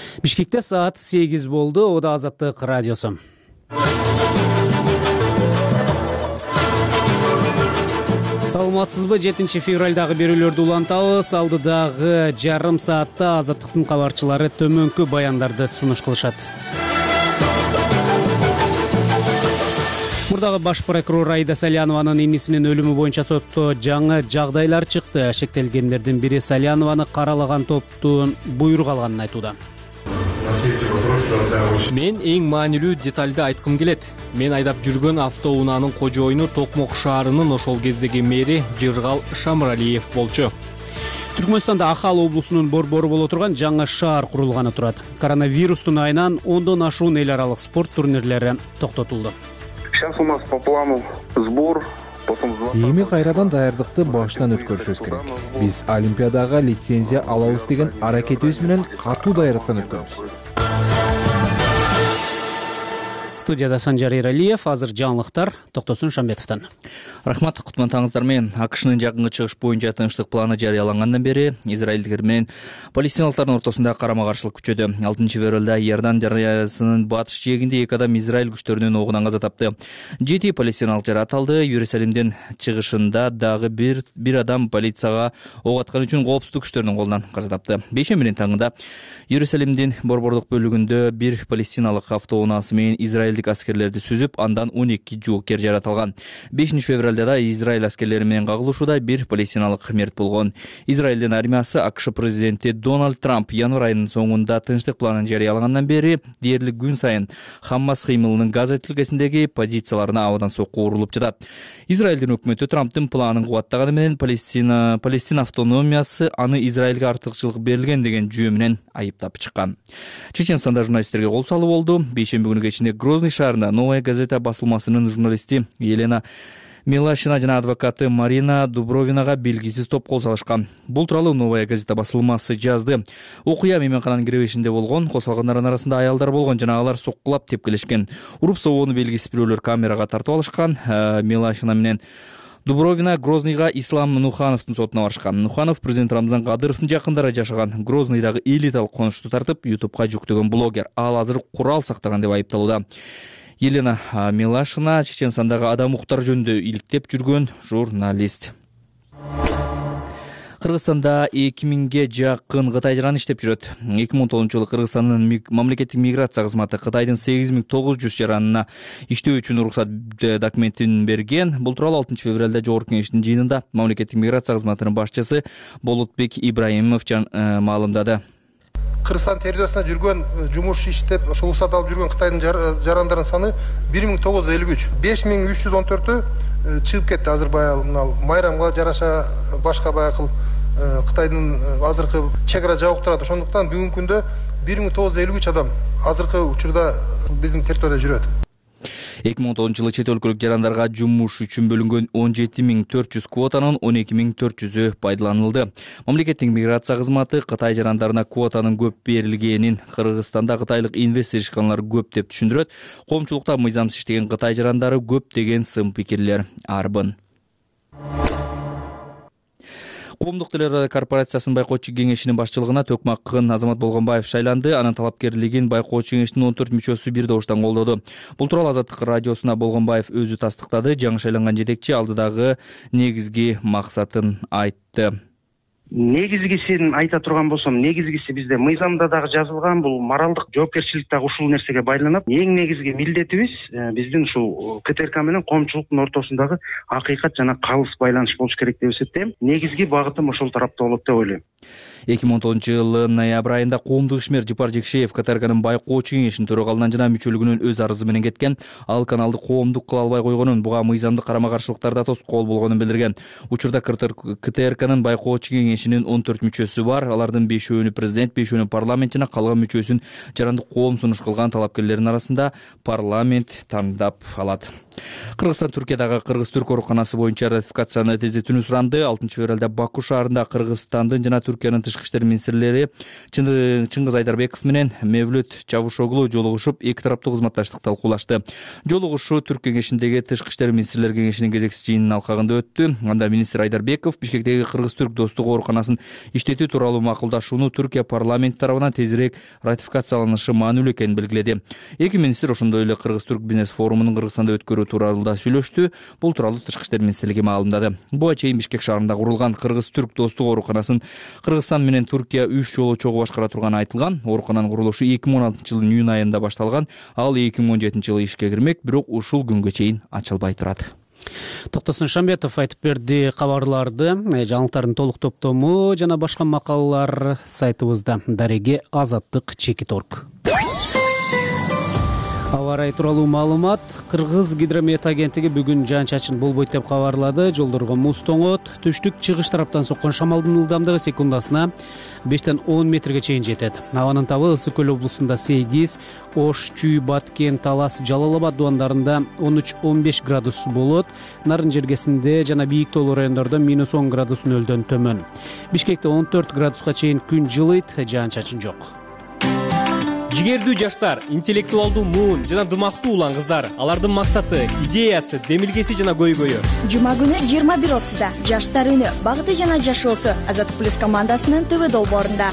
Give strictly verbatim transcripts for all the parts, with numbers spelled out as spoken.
Бишкекте саат сегиз болду. Ода Азаттык радиосу. Саламатсызбы? жетинчи февралдагы берүүлөрдү улантабыз. Алдыдагы жарым саатта Азаттыктын кабарчылары төмөнкү баяндарды сунуш кылышат. Мурдагы баш прокурор Аида Салянованын инисинин өлүмү боюнча сотто жаңы жагдайлар чыкты. Шектелгендердин бири Салянованы каралаган топтун буйрук алганын айтууда. Мен эң маанилүү деталды айткым келет. Мен айдап жүргөн автоунаанын кожоюну Токмок шаарынын ошол кездеги мэри Жыргал Шамралиев болчу. Түркмөнстанда Ахал облусунун борбору боло турган жаңы шаар курулганы турат. Коронавирустун айынан ондон ашуун эл аралык спорт турнирлери токтотулду. Сейчас у нас по плану сбор. Эми кайрадан даярдыкты баштан өткөрүшүбүз керек. Биз Олимпиадага лицензия алабыз деген аракетибиз менен катуу даярдыктан өткөнбүз. Студияда Санжар Эралиев, азыр жаңылыктар Токтосун Шамбетовдон. Рахмат, кутмантаңыздар менен. АКШнын жакынкы чыгыш боюнча тынчтык планы жарыялангандан бери израилдиктер менен палестиналыктардын ортосунда карама-каршылык күчөдү. алтынчы февралда Иордан дарыясынын батыш жээгинде эки адам Израиль күчтөрүнүн огунан каза тапты. Жети палестиналык жаратылды. Иерусалимдин чыгышында дагы бир бир адам полицияга ок аткан үчүн коопсуздук күчтөрүнүн колунан каза тапты. Бейшембинин таңында Иерусалимдин борбордук бөлүгүндө бир палестиналык автоунаасы менен израилдик аскерлерди сүзүп, андан он эки жоокер жаратылган. бешинчи февралда да Израиль аскерлери менен кагылышууда бир палестиналык мерт болгон. Израилдин армиясы АКШ президенти Дональд Трамп январь айынын соңунда тынчтык планын жарыялагандан бери дээрлик күн сайын Хаммас кыймылынын Газа тилкесиндеги позицияларына абадан сокку урулуп жатат. Израилдин өкмөтү Трамптын планын кубаттаганы менен Палестина Палестина автономиясы аны Израилге артыкчылык берилген деген жүйө менен айыптап чыккан. Чеченстанда журналисттерге кол салуу болду. Бейшемби күнү кечинде Грозный шаарында Новая газета басылмасынын журналисти Елена Милашина жана адвокаты Марина Дубровинага белгисиз топ кол салышкан. Бул тууралуу Новая газета басылмасы жазды. Окуя мейманкананын киребешинде болгон, косалгандардын арасында аялдар болгон жана алар соккулап тепкилешкен. Уруп согууну белгисиз бирөөлөр камерага тартып алышкан. Милашина менен Дубровина Грозныйга Ислам Нухановдун сотуна барышкан. Нуханов президент Рамзан Кадыровдун жакындары жашаган Грознойдагы элиталык конушту тартып, ютубка жүктөгөн блогер. Ал азыр курал сактаган деп айыпталууда. Елена Милашина Чеченстандагы адам укуктары жөнүндө иликтеп жүргөн журналист. Кыргызстанда эки миңге жакын Кытай жараны иштеп жүрөт. эки миң он тогузунчу жылы Кыргызстандын мамлекеттик миграция кызматы Кытайдын сегиз миң тогуз жүз жаранына иштөө үчүн уруксат документин берген. Бул тууралуу алтынчы февралда Жогорку кеңештин жыйынында мамлекеттик миграция кызматынын башчысы Болотбек Ибраимов маалымдады. Кыргызстан территориясында жүргөн жумуш иштеп, ошол уруксат алып жүргөн Кытайдын жарандарынын саны бир миң тогуз жүз элүү үч. беш миң үч жүз он төртү чыгып кетти. Азыр баягы майрамга жараша башка баягы Кытайдын азыркы чек ара жабык турат. Ошондуктан бүгүнкү күндө бир миң тогуз жүз элүү үч адам азыркы учурда биздин территорияда жүрөт. эки миң он тогузунчу жылы чет өлкөлүк жарандарга жумуш үчүн бөлүнгөн он жети миң төрт жүз квотанын он эки миң төрт жүзү пайдаланылды. Мамлекеттик миграция кызматы Кытай жарандарына квотанын көп берилгенин Кыргызстанда кытайлык инвестор ишканалар көп деп түшүндүрөт. Коомчулукта мыйзамсыз иштеген Кытай жарандары көп деген сын пикирлер арбын. Коомдук телерадио корпорациясынын байкоочу кеңешинин башчылыгына Төкмаккын Азамат Болгонбаев шайланды. Анын талапкерлигин байкоочу кеңештин он төрт мүчөсү бир добуштан колдоду. Бул тууралуу Азаттык радиосуна Болгонбаев өзү тастыктады. Жаңы шайланган жетекчи алдыдагы негизги максатын айтты. Негизгисин айта турган болсом, негизгиси бизде мыйзамда дагы жазылган, бул моралдык жоопкерчилик дагы ушул нерсеге байланат. Эң негизги милдетибиз биздин ушул КТРК менен коомчулуктун ортосундагы акыйкат жана калыс байланыш болуш керек деп эсептейм. Негизги багытым ошол тарапта болот деп ойлойм. эки миң он тогузунчу жылы ноябрь айында коомдук ишмер Жыпар Жекшеев КТРКнын байкоочу кеңешинин төрагалынан жана мүчөлүгүнөн өз арызы менен кеткен. Ал каналды коомдук кыла албай койгонун, буга мыйзамдык карама-каршылыктарда тоскоол болгонун билдирген. Учурда КТРКнын байкоочу кеңешинин он төрт мүчөсү бар. Алардын бешөөнү президент, бешөөнү парламент жана калган мүчөсүн жарандык коом сунуш кылган талапкерлердин арасында парламент тандап алат. Кыргызстан Түркиядагы кыргыз-түрк ооруканасы боюнча ратификацияны тездетүүнү суранды. алтынчы февралда Баку шаарында Кыргызстандын жана Түркиянын тышкы иштер министрлери Чыңгыз Айдарбеков менен Мевлют Чавушоглу жолугушуп, эки тараптуу кызматташтыкты талкуулашты. Жолугушуу Түрк кеңешиндеги тышкы иштер министрлер кеңешинин кезексиз жыйынынын алкагында өттү. Анда министр Айдарбеков Бишкектеги кыргыз-түрк достук ооруканасын иштетүү тууралуу макулдашууну Түркия парламенти тарабынан тезирээк ратификацияланышы маанилүү экенин белгиледи. Эки министр ошондой эле кыргыз-түрк бизнес форумунун Кыргызстанда өткөрүү тууралуу да сүйлөштү. Бул тууралуу тышкы иштер министрлиги маалымдады. Буга чейин Бишкек шаарында курулган кыргыз-түрк достук ооруканасын Кыргызстан менен Түркия үч жолу чогуу башкара турганы айтылган. Оорукананын курулушу эки миң он алтынчы жылдын июнь айында башталган. Ал эки миң он жетинчи жылы ишке кирмек, бирок ушул күнгө чейин ачылбай турат. Токтосун Шамбетов айтып берди кабарларды. Жаңылыктардын толук топтому жана башка макалалар сайтыбызда. Дареге Азаттык чекит точка орг. Аба ырайы тууралуу маалымат. Кыргыз гидромет агенттиги бүгүн жаан-чачын болбойт деп кабарлады. Жолдорго муз тоңот. Түштүк чыгыш тараптан соккон шамалдын ылдамдыгы секундасына бештен он метрге чейин жетет. Абанын табы Ысык көл облусунда сегиз, Ош, Чүй, Баткен, Талас, Жалал Абад дубандарында он үч он беш градус болот. Нарын жергесинде жана бийик тоолуу райондордо минус он градус нөлдөн төмөн. Бишкекте он төрт градуска чейин күн жылыйт, жаан-чачын жок. Жигердүү жаштар, интеллектуалдуу муун жана дымактуу улан кыздар. Алардын максаты, идеясы, демилгеси жана көйгөйү. Жума күнү жыйырма бир отузда Жаштар үнү багыты жана жашоосу Азаттык плюс командасынын ТВ долбоорунда.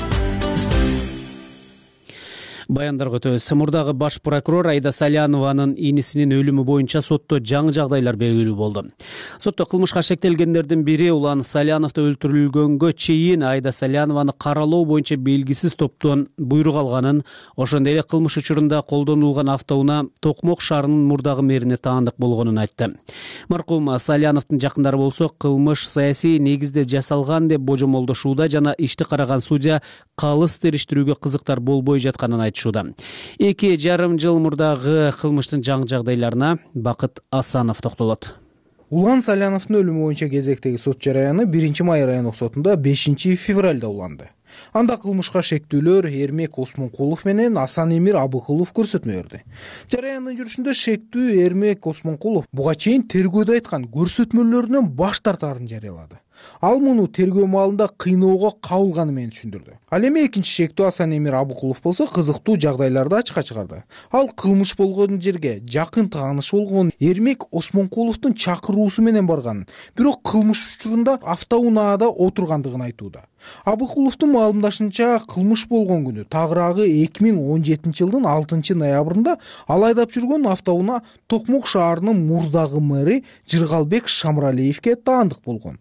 Баяндарга өтөбүз. Мурдагы баш прокурор Айда Салянованын инисинин өлүмү боюнча сотто жаңы жагдайлар белгилүү болду. Сотто кылмышка шектелгендердин бири Улан Саляновду өлтүрүлгөнгө чейин Айда Салянованы каралоо боюнча белгисиз топтон буйрук алганын, ошондой эле кылмыш учурунда колдонулган автоунаа Токмок шаарынын мурдагы мэрине таандык болгонун айтты. Маркум Саляновдун жакындары болсо, кылмыш саясий негизде жасалган деп божомолдошууда жана ишти караган судья калыс териштирүүгө кызыктар болбой жатканын айтты. Эки жарым жыл мурдагы кылмыштын жаңы жагдайларына Бакыт Асанов токтолот. Улан Саляновдун өлүмү боюнча кезектеги сот жараяны биринчи май райондук сотунда бешинчи февралда уланды. Анда кылмышка шектүүлөр Эрмек Осмонкулов менен Асан Эмир Абыкулов көрсөтмө берди. Жараяндын жүрүшүндө шектүү Эрмек Осмонкулов буга чейин тергөөдө айткан көрсөтмөлөрүнөн баш тартаарын жарыялады. Ал муну тергөө маалында кыйноого кабылганы менен түшүндүрдү. Ал эми экинчи шектүү Асан Эмир Абыкулов болсо кызыктуу жагдайларды ачыкка чыгарды. Ал кылмыш болгон жерге жакын тааныш болгон Эрмек Осмонкуловдун чакыруусу менен барганын, бирок кылмыш учурунда автоунаада отургандыгын айтууда. Абыкуловдун маалымдашынча, кылмыш болгон күнү тагыраагы эки миң он жетинчи жылдын алтынчы ноябрында ал айдап жүргөн автоунаа Токмок шаарынын мурдагы мэри Жыргалбек Шамралиевке таандык болгон.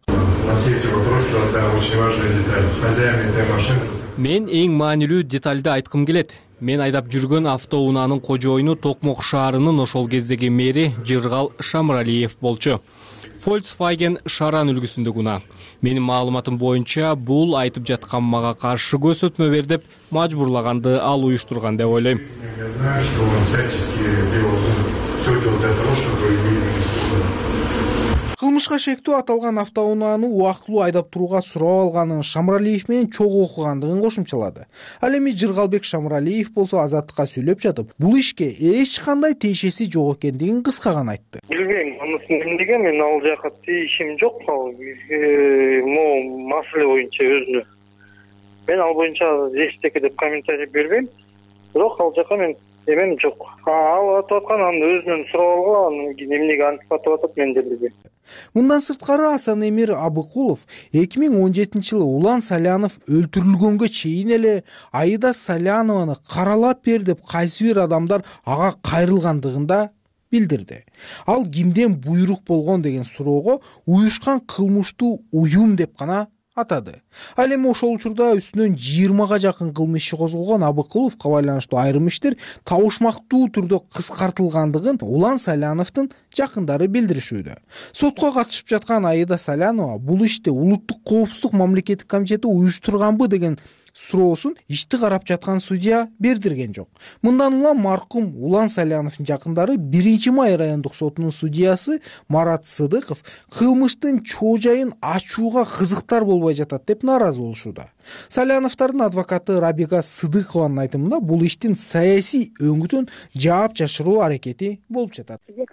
Мен эң маанилүү детальды айткым келет. Мен айдап жүргөн автоунаанын кожоюну Токмок шаарынын ошол кездеги мэри Жыргал Шамралиев болчу. Volkswagen Шаран үлгүсүндөгү унаа. Менин маалыматым боюнча, бул айтып жаткан мага каршы көрсөтмө бер деп мажбурлаганды ал уюштурган деп ойлойм. Я знаю, что он всячески делал все для того, чтобы не испугаться. Кылмышка шектүү аталган автоунааны убактылуу айдап турууга сурап алганын Шамралиев менен чогуу окугандыгын кошумчалады. Ал эми Жыргалбек Шамралиев болсо Азаттыкка сүйлөп жатып, бул ишке эч кандай тиешеси жок экендигин кыска гана айтты. Билбейм, анысын эмнеге мен ал жака тийишим жок. Могу маселе боюнча өзүнө. Мен ал боюнча эчтеке деп комментарий бербейм. Бирок ал жака мен эмем жок. Ал атып аткан аны өзүнөн сурап алган, эмнеге антип атып атат мен да билбейм. Мындан сырткары Асан Эмир Абыкулов эки миң он жетинчи жылы Улан Салянов өлтүрүлгөнгө чейин эле Айда Салянованы каралап бер деп кайсы бир адамдар ага кайрылгандыгын да билдирди. Ал кимден буйрук болгон деген суроого уюшкан кылмыштуу уюм деп гана атады. Ал эми ошол учурда үстүнөн жыйырмага жакын кылмыш иши козголгон Абыкуловго байланыштуу айрым иштер табышмактуу түрдө кыскартылгандыгын Улан Саляновдун жакындары билдиришүүдө. Сотко катышып жаткан Айда Салянова бул ишти улуттук коопсуздук мамлекеттик комитети уюштурганбы деген суроосун ишти карап жаткан судья бердирген жок. Мындан улам маркум Улан Саляновдун жакындары биринчи май райондук сотунун судьясы Марат Сыдыков кылмыштын чоо-жайын ачууга кызыктар болбой жатат деп нааразы болушууда. Саляновдардын адвокаты Рабига Сыдыкованын айтымында бул иштин саясий өңүтүн жаап жашыруу аракети болуп жатат. Судья как раз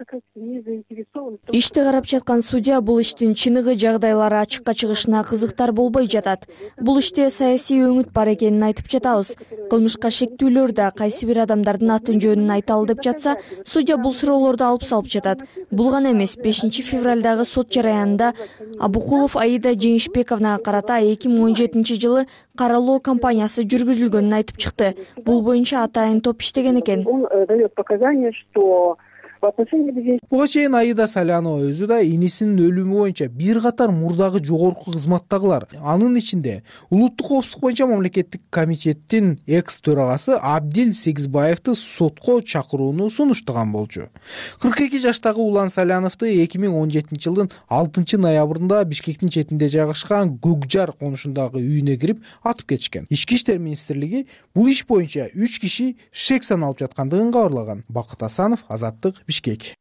Ишти карап жаткан судья бул иштин чыныгы жагдайлары ачыкка чыгышына кызыктар болбой жатат. Бул иште саясий өңүт бар экенин айтып жатабыз. Кылмышка шектүүлөр да кайсы бир адамдардын атын жөнүн айталы деп жатса, судья бул суроолорду алып салып жатат. Бул гана эмес, бешинчи февралдагы сот жараянында Абукулов Аида Жеңишбековнага карата эки миң он жетинчи жылы каралоо кампаниясы жүргүзүлгөнүн айтып чыкты. Бул боюнча атайын топ иштеген экен. Он дает показания, что Буга чейин Аида Салянова өзү да инисинин өлүмү боюнча бир катар мурдагы жогорку кызматтагылар, анын ичинде улуттук коопсуздук боюнча мамлекеттик комитеттин экс төрагасы Абдил Сегизбаевди сотко чакырууну сунуштаган болчу. кырк эки жаштагы Улан Саляновду эки миң он жетинчи жылдын алтынчы ноябрында Бишкектин четинде жайгашкан Көкжар конушундагы үйүнө кирип атып кетишкен. Ички иштер министрлиги бул иш боюнча үч киши шек саналып жаткандыгын кабарлаган. Бакыт Асанов, Азаттык, Бишкек.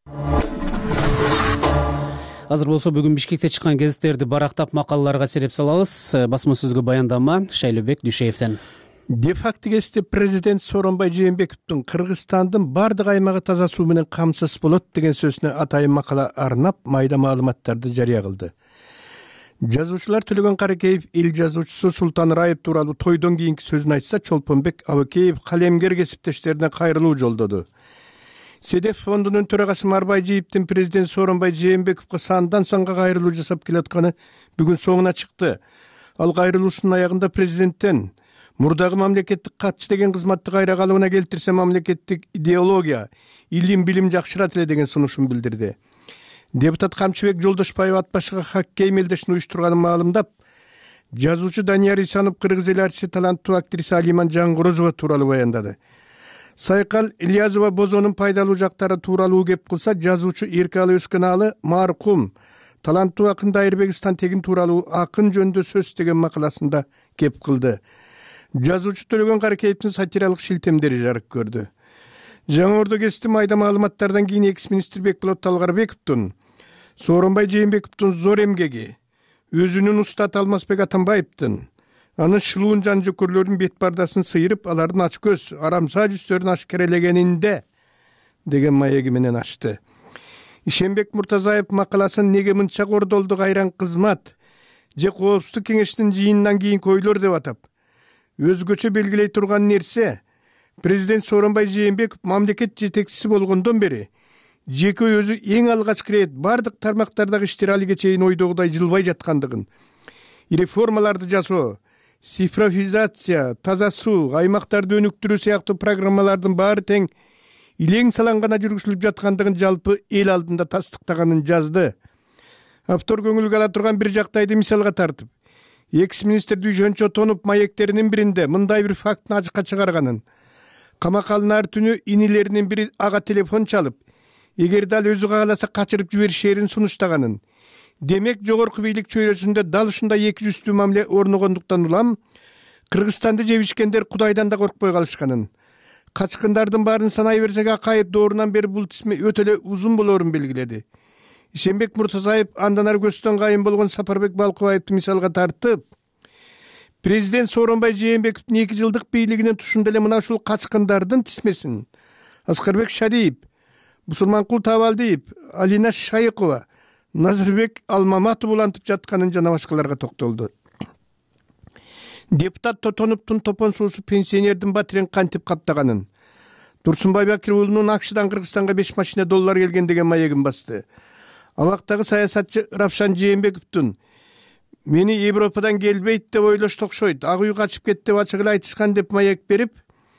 Азыр болсо бүгүн Бишкекте чыккан гезиттерди барактап макалаларга сереп салабыз. Басма сөзгө баяндама Шайлообек Дүйшеевден. Де факто кесте президент Сооронбай Жээнбековдун Кыргызстандын бардык аймагы таза суу менен камсыз болот деген сөзүнө атайын макала арнап майда маалыматтарды жарыя кылды. Жазуучулар Төлөгөн Каракеев эл жазуучусу Султан Раев тууралуу тойдон кийинки сөзүн айтса, Чолпонбек Абыкеев калемгер кесиптештерине кайрылуу жолдоду. Седеф фондунун төрагасы Марбай Жийиптин президент Сооронбай Жээнбековго сандан санга кайрылуу жасап келатканы бүгүн соңуна чыкты. Ал кайрылуусунун аягында президенттен мурдагы мамлекеттик катчы деген кызматты кайра калыбына келтирсе мамлекеттик идеология, илим билим жакшырат эле деген сунушун билдирди. Депутат Камчыбек Жолдошбаев ат башыга хоккей мелдешин уюштурганын маалымдап, жазуучу Данияр Исанов кыргыз эл артисти таланттуу актриса Алиман Жангорозова тууралуу баяндады. Сайкал Ильязова бозонун пайдалуу жактары тууралуу кеп кылса, жазуучу Эркалы Өскөналы маркум таланттуу акын Дайырбекстан Тегин тууралуу акын жөнүндө сөз деген макаласында кеп кылды. Жазуучу Төлөгөн Каракеевдин сатиралык шилтемдери жарык көрдү. Жаңы Ордо кести майда маалыматтардан кийин экс-министр Бекболот Талгарбековдун Сооронбай Жээнбековдун зор эмгеги, өзүнүн устаты Алмазбек Атамбаевдин анын шылуун жан жөкөрлөрүнүн бет бардасын сыйырып, алардын ач көз, арамса жүздөрүн ашкерелегенинде деген маеги менен ачты. Ишенбек Муртазаев макаласын неге мынча кордолду кайран кызмат же коопсуздук кеңештин жыйынынан кийинки ойлор деп атап, өзгөчө белгилей турган нерсе, президент Сооронбай Жээнбеков мамлекет жетекчиси болгондон бери жеке өзү эң алгачкы ирет бардык тармактардагы иштер алиге чейин ойдогудай жылбай жаткандыгын, реформаларды жасоо, цифровизация, таза суу, аймактарды өнүктүрүү сыяктуу программалардын баары тең илең салан гана жүргүзүлүп жаткандыгын жалпы эл алдында тастыктаганын жазды. Автор көңүлгө ала турган бир жактайды мисалга тартып, экс-министр Дүйшөн Чотонов маектеринин биринде мындай бир фактын ачыкка чыгарганын, камакалынар түнү инилеринин бири ага телефон чалып, эгерде ал өзү кааласа качырып жиберишерин сунуштаганын. Демек, жогорку бийлик чөйрөсүндө дал ушундай эки жүздүү мамиле орногондуктан улам Кыргызстанды жебишкендер Кудайдан да коркпой калышканын. Качкындардын баарын санай берсек, Акаев доорунан бери бул тизме өтө эле узун болоорун белгиледи. Ишенбек Муртазаев андан ары көстөн кайын болгон Сапарбек Балкыбаевди мисалга тартып, президент Сооронбай Жээнбековдун эки жылдык бийлигинин тушунда эле мына ушул качкындардын тизмесин Аскарбек Шадиев, Мусулманкул Табалдиев, Алина Шайыкова, Назырбек Алмаматов улантып жатканын жана башкаларга токтолду. Депутат Тотоновдун топон суусу пенсионердин батирин кантип каптаганын, Турсунбай Бакир уулунун Акшыдан Кыргызстанга беш машина доллар келген деген маегин басты. Абактагы саясатчы Рапшан Жээнбековдун мени Европадан келбейт деп ойлошто окшойт, ак үй качып кетти деп ачык эле айтышкан деп маек берип,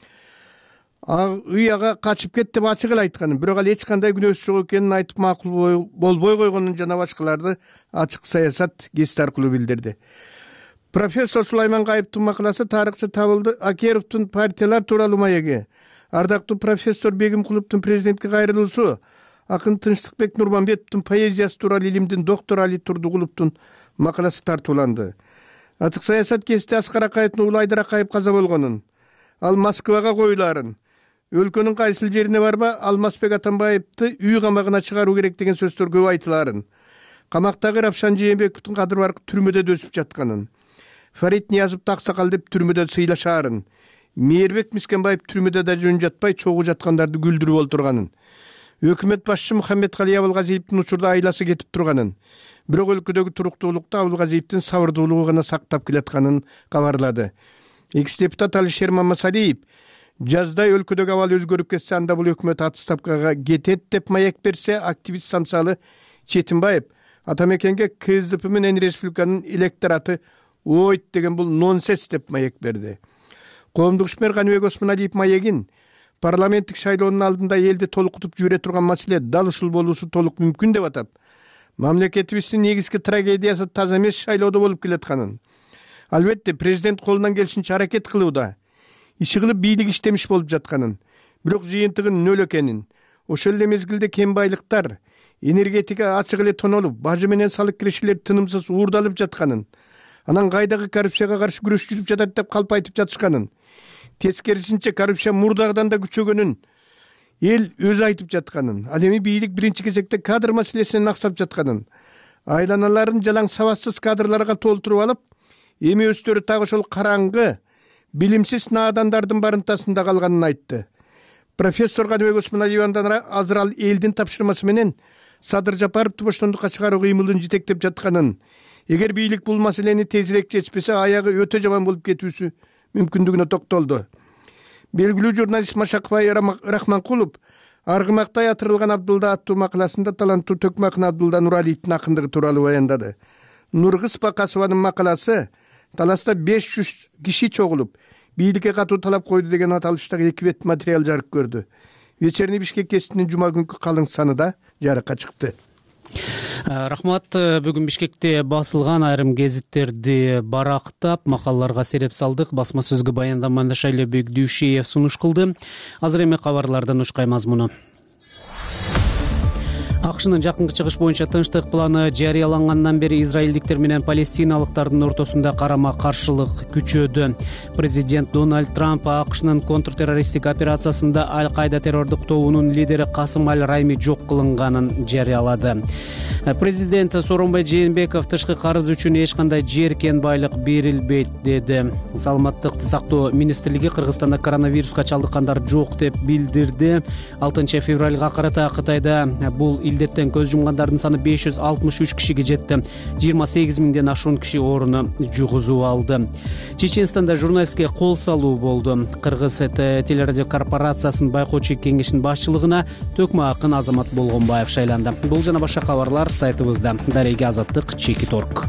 ак үй ага качып кетти деп ачык эле айтканын, бирок ал эч кандай күнөөсү жок экенин айтып макул болбой койгонун жана башкаларды ачык саясат гезити аркылуу билдирди. Профессор Сулайман Кайыптын макаласы тарыхчы Табылды Акеровдун партиялар тууралуу маеги, ардактуу профессор Бегимкуловдун президентке кайрылуусу, акын Тынчтыкбек Нурманбетовдун поэзиясы тууралуу илимдин доктор Али Турдугуловдун макаласы тартууланды. Ачык саясат гезити Аскар Акаевдин уулу Айдар Акаев каза болгонун, ал Москвага коюлаарын, өлкөнүн кайсыл жерине барба Алмазбек Атамбаевди үй камагына чыгаруу керек деген сөздөр көп айтылаарын, камактагы Рапшан Жээнбековдун кадыр баркы түрмөдө өсүп жатканын, Фарид Ниязовду аксакал деп түрмөдө сыйлашаарын, Мээрбек Мискенбаев түрмөдө да жөн жатпай чогуу жаткандарды күлдүрүп олтурганын, өкмөт башчы Мухаммедкалый Абылгазиевдин учурда айласы кетип турганын, бирок өлкөдөгү туруктуулукту Абылгазиевдин сабырдуулугу гана сактап келатканын кабарлады. Экс депутат Алишер Мамасалиев жазда өлкөдөгү абал өзгөрүп кетсе, анда бул өкмөт отставкага кетет деп маек берсе, активист Самсалы Четимбаев атамекенге КСДП менен республиканын электораты ойт деген бул нонсенс деп маек берди. Коомдук ишмер Каныбек Осмоналиев маегин парламенттик шайлоонун алдында элди толкутуп жибере турган маселе дал ушул болуусу толук мүмкүн деп атап, мамлекетибиздин негизги трагедиясы таза эмес шайлоодо болуп келатканын, албетте президент колунан келишинче аракет кылууда, иши кылып бийлик иштемиш болуп жатканын, бирок жыйынтыгын нөл экенин, ошол эле мезгилде кем байлыктар, энергетика ачык эле тонолуп, бажы менен салык кирешелер тынымсыз уурдалып жатканын, анан кайдагы коррупцияга каршы күрөш жүрүп жатат деп калп айтып жатышканын, тескерисинче коррупция мурдагыдан да күчөгөнүн эл өзү айтып жатканын, ал эми бийлик биринчи кезекте кадр маселесинен аксап жатканын, айланаларын жалаң сабатсыз кадрларга толтуруп алып, эми өздөрү так ошол караңгы билимсиз наадандардын барымтасында калганын айтты. Профессор Каныбек Осмоналиев андан азыр ал элдин тапшырмасы менен Садыр Жапаровду боштондукка чыгаруу кыймылын жетектеп жатканын, эгер бийлик бул маселени тезирээк чечпесе, аягы өтө жаман болуп кетүүсү мүмкүндүгүнө токтолду. Белгилүү журналист Машакбай Рахманкулов Аргымакта ятырылган Абдылда аттуу макаласында таланттуу Төкмө акын Абдылда Нуралиевдин акындыгы тууралуу баяндады. Нургыз Бакасованын макаласы таласта беш жүз киши чогулуп, бийликке катуу талап койду деген аталыштагы эки бет материал жарык көрдү. Вечерний Бишкек гезитинин жума күнкү калың саны да жарыкка чыкты. Рахмат. Бүгүн Бишкекте басылган айрым гезиттерди барактап, макалаларга сереп салдык. Басма сөзгө баяндаманы Шайлебек Дүйшиев сунуш кылды. Азыр эми кабарлардан ушкай мазмуну. АКШнын жакынкы чыгыш боюнча тынчтык планы жарыялангандан бери израилдиктер менен палестиналыктардын ортосунда карама каршылык күчөдү. Президент Дональд Трамп АКШнын контртеррористтик операциясында Аль-Кайда террордук тобунун лидери Касым Аль-Райми жок кылынганын жарыялады. Президент Сооронбай Жээнбеков тышкы карыз үчүн эч кандай жер кен байлык берилбейт деди. Саламаттыкты сактоо министрлиги Кыргызстанда коронавируска чалдыккандар жок деп билдирди. алтынчы февралга карата Кытайда бул илдеттен көз жумгандардын саны беш жүз алтымыш үч кишиге жетти. жыйырма сегиз миңден ашуун киши орунду жугузуп алды. Чеченстанда журналистке кол салуу болду. Кыргыз телерадио корпорациясынын байкоочу кеңешинин башчылыгына Төкмө акын Азамат Болгонбаев шайланды. Бул жана башка кабарлар сайтыбызда. Дареги Азаттык, Чекит орг.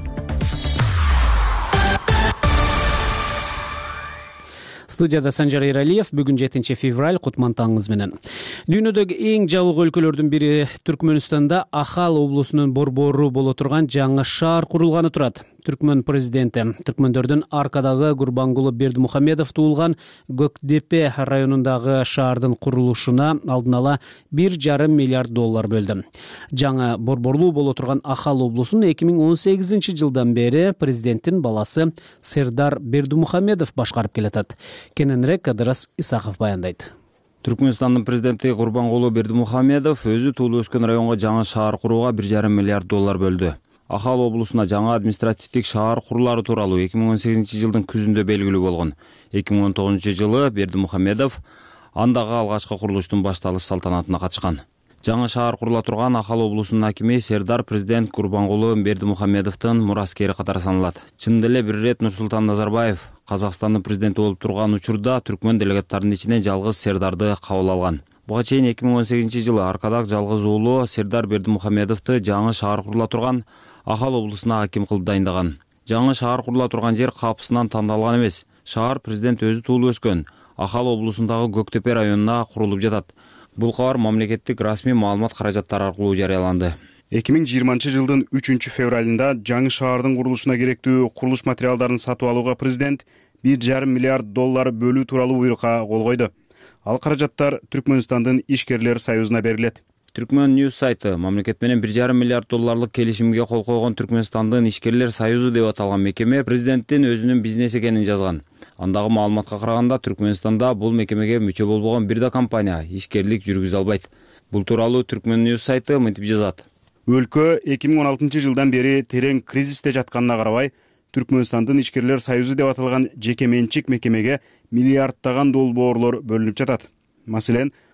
Студияда Санжар Эралиев. Бүгүн жетинчи февраль, кутман таңыңыз менен. Дүйнөдөгү эң жабык өлкөлөрдүн бири Түркмөнстанда Ахал облусунун борбору боло турган жаңы шаар курулганы турат. Түркмөн президенти түркмөндөрдүн Аркадагы Гурбангулы Бердимухамедов туулган Көкдепе районундагы шаардын курулушуна алдын ала бир жарым миллиард доллар бөлдү. Жаңы борборлуу боло турган Ахал облусун эки миң он сегизинчи жылдан бери президенттин баласы Сердар Бердимухамедов башкарып келатат. Кененирээк Кадырас Исаков баяндайт. Түркмөнстандын президенти Гурбангулы Бердимухамедов өзү туулуп өскөн районго жаңы шаар курууга бир жарым миллиард доллар бөлдү. Ахал облусуна жаңы административдик шаар курулары тууралуу эки миң он сегизинчи жылдын күзүндө белгилүү болгон. эки миң он тогузунчу жылы Бердимухамедов андагы алгачкы курулуштун башталыш салтанатына катышкан. Жаңы шаар курула турган Ахал облусунун акими Сердар президент Гурбангулы Бердимухамедовдун мураскери катары саналат. Чындап эле бир ирет Нурсултан Назарбаев Казакстандын президенти болуп турган учурда түркмөн делегаттарынын ичинен жалгыз Сердарды кабыл алган. Буга чейин эки миң он сегизинчи жылы Аркадак жалгыз уулу Сердар Бердимухамедовду жаңы шаар курула турган Ахал облусуна аким кылып дайындаган. Жаңы шаар курула турган жер капысынан тандалган эмес. Шаар президент өзү туулуп өскөн Ахал облусундагы Көктепе районуна курулуп жатат. Бул кабар мамлекеттик расмий маалымат каражаттары аркылуу жарыяланды. эки миң жыйырманчы жылдын үчүнчү февралында жаңы шаардын курулушуна керектүү курулуш материалдарын сатып алууга президент бир жарым миллиард доллар бөлүү тууралуу буйрукка кол койду. Ал каражаттар Түркмөнстандын ишкерлер союзуна берилет. Түркмөн Ньюс сайты мамлекет менен бир жарым миллиард долларлык келишимге кол койгон Түркмөнстандын ишкерлер союзу деп аталган мекеме президенттин өзүнүн бизнес экенин жазган. Андагы маалыматка караганда Түркмөнстанда бул мекемеге мүчө болбогон бир да компания ишкерлик жүргүзө албайт. Бул тууралуу Түркмөн Ньюс сайты мынтип жазат. Өлкө эки миң он алтынчы жылдан бери терең кризисте жатканына карабай, Түркмөнстандын ишкерлер союзу деп аталган жеке менчик мекемеге миллиардтаган долбоорлор бөлүнүп жатат. Маселен,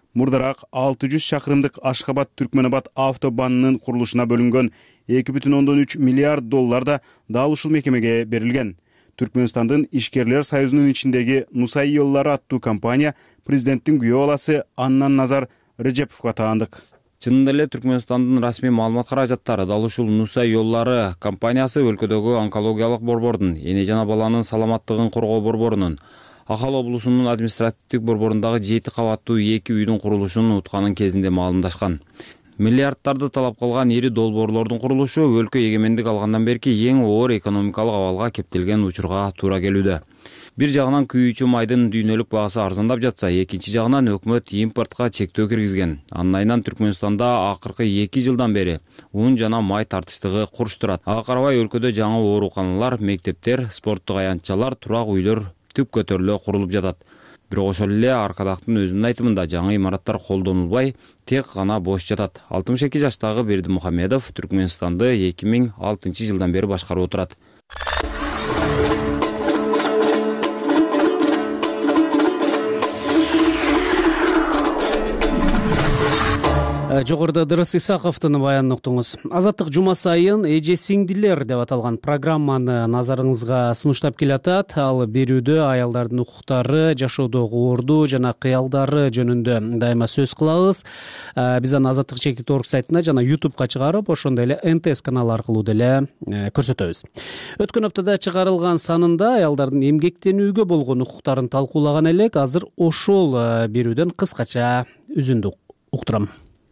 мурдараак алты жүз шакырымдык Ашхабад Түркменабад автобанынын курулушуна бөлүнгөн эки бүтүн ондон үч миллиард доллар да дал ушул мекемеге берилген. Түркмөнстандын ишкерлер союзунун ичиндеги Нусай жолдору аттуу компания президенттин күйөө баласы Аннан Назар Режеповго таандык. Чынында эле Түркмөнстандын расмий маалымат каражаттары дал ушул Нусай жолдору компаниясы өлкөдөгү онкологиялык борбордун, эне жана баланын саламаттыгын коргоо борборунун, Ахал облусунун административдик борборундагы жети кабаттуу эки үйдүн курулушун утканын кезинде маалымдашкан. Миллиардтарды талап кылган ири долбоорлордун курулушу өлкө эгемендик алгандан берки эң оор экономикалык абалга кептелген учурга туура келүүдө. Бир жагынан күйүүчү майдын дүйнөлүк багасы арзандап жатса, экинчи жагынан өкмөт импортко чектөө киргизген. Анын айынан Түркмөнстанда акыркы эки жылдан бери ун жана май тартыштыгы курч турат. Ага карабай өлкөдө жаңы ооруканалар, мектептер, спорттук аянтчалар, турак үйлөр түп көтөрүлө курулуп жатат. Бирок ошол эле Аркадактын өзүнүн айтымында жаңы имараттар колдонулбай, тек гана бош жатат. алтымыш эки жаштагы Бердимухамедов Түркмөнстанды эки миң алтынчы жылдан бери башкарып отурат. Жогоруда Дырыс Исаковдун баянын уктуңуз. Азаттык жума сайын эже сиңдилер деп аталган программаны назарыңызга сунуштап келатат. Ал берүүдө аялдардын укуктары, жашоодогу орду жана кыялдары жөнүндө дайыма сөз кылабыз. Биз аны Азаттык чекит точка орг сайтына жана ютубка чыгарып, ошондой эле эн тэ эс каналы аркылуу деле көрсөтөбүз. Өткөн аптада чыгарылган санында аялдардын эмгектенүүгө болгон укуктарын талкуулаган элек. Азыр ошол берүүдөн кыскача үзүндү уктурам.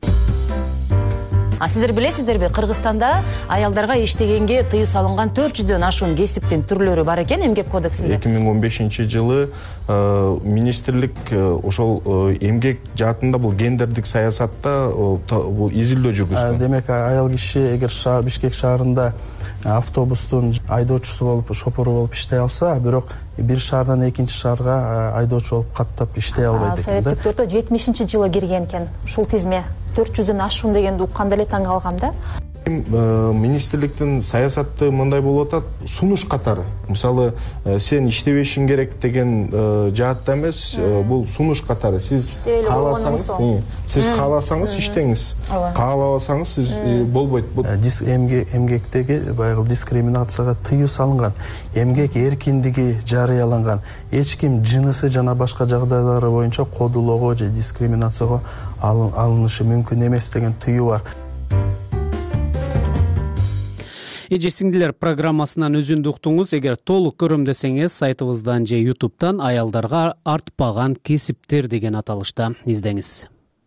А сиздер билесиздерби, Кыргызстанда аялдарга иштегенге тыюу салынган төрт жүздөн ашуун кесиптин түрлөрү бар экен эмгек кодексинде. эки миң он бешинчи жылы министрлик ошол эмгек жаатында бул гендердик саясатта бул изилдөө жүргүзгөн. Демек, аял киши эгер Бишкек шаарында автобустун айдоочусу болуп, шопору болуп иштей алса, бирок бир шаардан экинчи шаарга айдоочу болуп каттап иштей албайт экен да. Советтик төртө жетимишинчи жылы кирген экен ушул тизме. төрт жүздөн ашуун дегенди укканда эле таң калгам да. Министрликтин саясаты мындай болуп атат, сунуш катары. Мисалы, сен иштебешиң керек деген жаатта эмес, бул сунуш катары. Сиз кааласаңыз, сиз кааласаңыз иштеңиз. Каалабасаңыз сиз болбойт. Эмгектеги баягы дискриминацияга тыюу салынган, эмгек эркиндиги жарыяланган. Эч ким жынысы жана башка жагдайлары боюнча кодулоого же дискриминацияга алынышы мүмкүн эмес деген тыюу бар. Эже сиңдилер программасынан өзүндү уктуңуз. Эгер толук көрөм десеңиз, сайтыбыздан же ютубтан аялдарга артпаган кесиптер деген аталышта издеңиз.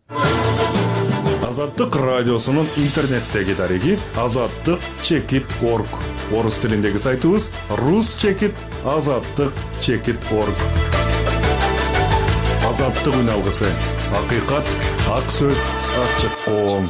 Азаттык радиосунун интернеттеги дареги азаттык чекит точка орг. Орус тилиндеги сайтыбыз рус чекит азаттык чекит точка орг. Азаттык үн алгысы. Акыйкат, ак сөз, ачык коом.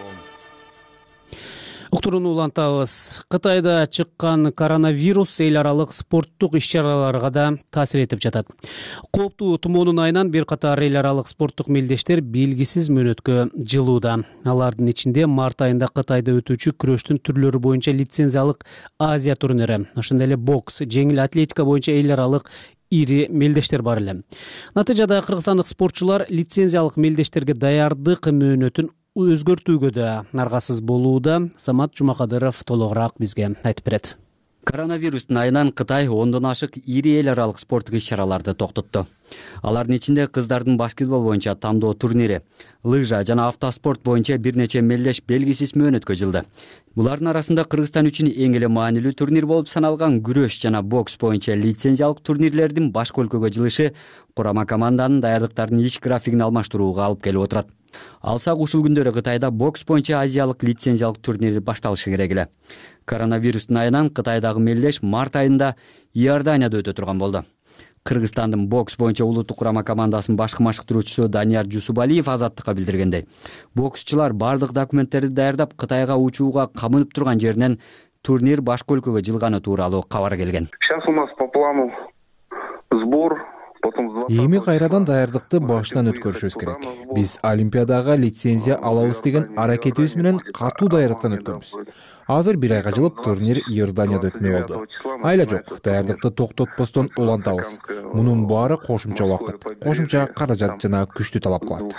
Уктурууну улантабыз. Кытайда чыккан коронавирус эл аралык спорттук иш-чараларга да таасир этип жатат. Кооптуу тумоонун айынан бир катар эл аралык спорттук мелдештер белгисиз мөөнөткө жылууда. Алардын ичинде март айында Кытайда өтүүчү күрөштүн түрлөрү боюнча лицензиялык Азия турнири, ошондой эле бокс, жеңил атлетика боюнча эл аралык ири мелдештер бар эле. Натыйжада кыргызстандык спортчулар лицензиялык мелдештерге даярдык мөөнөтүн өзгөртүүгө да аргасыз болууда. Самат Жумакадыров толугураак бизге айтып берет. Коронавирустун айынан Кытай ондон ашык ири эл аралык спорттук иш-чараларды токтотту. Алардын ичинде кыздардын баскетбол боюнча тандоо турнири, лыжа жана автоспорт боюнча бир нече мелдеш белгисиз мөөнөткө жылды. Булардын арасында Кыргызстан үчүн эң эле маанилүү турнир болуп саналган күрөш жана бокс боюнча лицензиялык турнирлердин башка өлкөгө жылышы курама команданын даярдыктарынын иш графигин алмаштырууга алып келип отурат. Алсак ушул күндөрү Кытайда бокс боюнча азиялык лицензиялык турнири башталышы керек эле. Коронавирустун айынан Кытайдагы мелдеш март айында Иорданияда өтө турган болду. Кыргызстандын бокс боюнча улуттук курама командасынын башкы машыктыруучусу Данияр Жусубалиев Азаттыкка билдиргендей, боксчулар бардык документтерди даярдап Кытайга учууга камынып турган жеринен турнир башка өлкөгө жылганы тууралуу кабар келген. Сейчас у нас по плану сбор эми кайрадан даярдыкты башынан өткөрүшүбүз керек. Биз олимпиадага лицензия алабыз деген аракетибиз менен катуу даярдыктан өткөнбүз. Азыр бир айга жылып турнир Иорданияда өтмөй болду. Айла жок, даярдыкты токтотпостон улантабыз. Мунун баары кошумча убакыт, кошумча каражат жана күчтү талап кылат.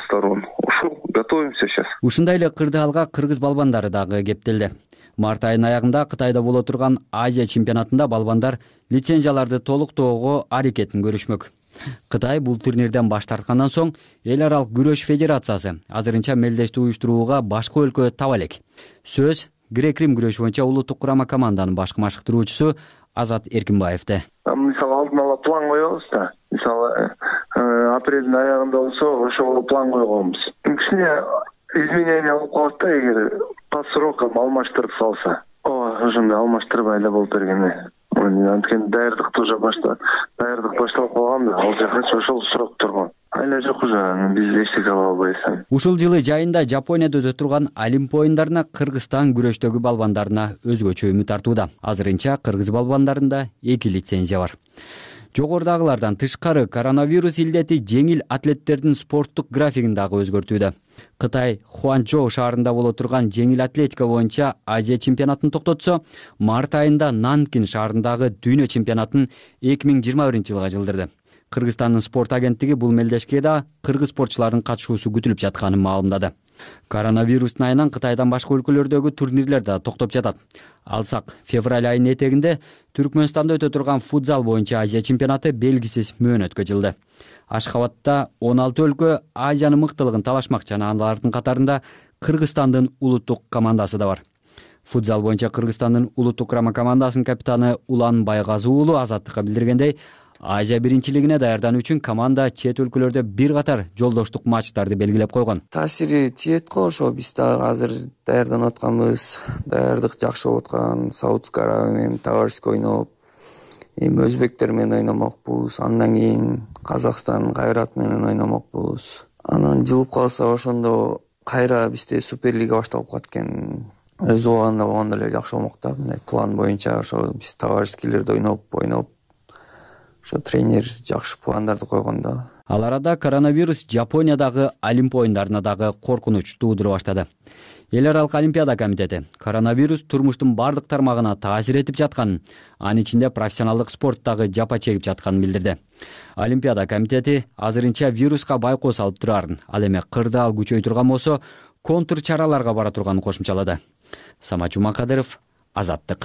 Готовимся сейчас. Ушундай эле кырдаалга кыргыз балбандары дагы кептелди. Март айынын аягында Кытайда боло турган Азия чемпионатында балбандар лицензияларды толуктоого аракетин көрүшмөк. Кытай бул турнирден баш тарткандан соң эл аралык күрөш федерациясы азырынча мелдешти уюштурууга башка өлкө таба элек. Сөз грек-рим күрөшү боюнча улуттук курама команданын башкы машыктыруучусу Азат Эркинбаевде. Мисалы алдын ала план коебуз да. Мисалы апрелдин аягында болсо ошого план койгонбуз. Кичине изменение болуп калат да, эгер по срокам алмаштырып салса. Ооба, ошондой алмаштырбай эле болуп бергени. Анткени даярдыкты уже баштап, даярдык башталып калган да, ал жакка ошол срок турган. Айла жок уже, биз эчтеке кыла албайбыз. Ушул жылы жайында Жапонияда өтө турган Олимп оюндарына Кыргызстан күрөштөгү балбандарына өзгөчө үмүт артууда. Азырынча кыргыз балбандарында эки лицензия бар. Жогорудагылардан тышкары коронавирус илдети жеңил атлеттердин спорттук графигин дагы өзгөртүүдө. Кытай Хуанчжоу шаарында боло турган жеңил атлетика боюнча Азия чемпионатын токтотсо, март айында Нанкин шаарындагы дүйнө чемпионатын эки миң жыйырма биринчи жылга жылдырды. Кыргызстандын спорт агенттиги бул мелдешке да кыргыз спортчулардын катышуусу күтүлүп жатканын маалымдады. Коронавирустун айынан Кытайдан башка өлкөлөрдөгү турнирлер да токтоп жатат. Алсак, февраль айынын этегинде Түркмөнстанда өтө турган футзал боюнча Азия чемпионаты белгисиз мөөнөткө жылды. Ашхабадта он алты өлкө Азиянын мыктылыгын талашмак жана алардын катарында Кыргызстандын улуттук командасы да бар. Футзал боюнча Кыргызстандын улуттук курама командасынын капитаны Улан Байгазы уулу Азаттыкка билдиргендей, Азия биринчилигине даярдануу үчүн команда чет өлкөлөрдө бир катар жолдоштук матчтарды белгилеп койгон. Таасири тиет го, ошо биз дагы азыр даярданып атканбыз. Даярдык жакшы болуп аткан. Саудовская Аравия менен товарищеский ойноп, эми өзбектер менен ойномокпуз. Андан кийин Казакстан Кайрат менен ойномокпуз. Анан жылып калса ошондо кайра бизде Суперлига башталып калат экен. Өз убагында болгондо эле жакшы болмок да. Мындай план боюнча ошо биз товарищескийлерде ойноп, ойноп ошо тренер жакшы пландарды койгон да. Ал арада коронавирус Жапониядагы Олимп оюндарына дагы коркунуч туудура баштады. Эл аралык Олимпиада комитети коронавирус турмуштун бардык тармагына таасир этип жатканын, анын ичинде профессионалдык спорттагы жапа чегип жатканын билдирди. Олимпиада комитети азырынча вируска байкоо салып турарын, ал эми кырдаал күчөй турган болсо, контур чараларга бара турганын кошумчалады. Самат Жумакадыров, Азаттык.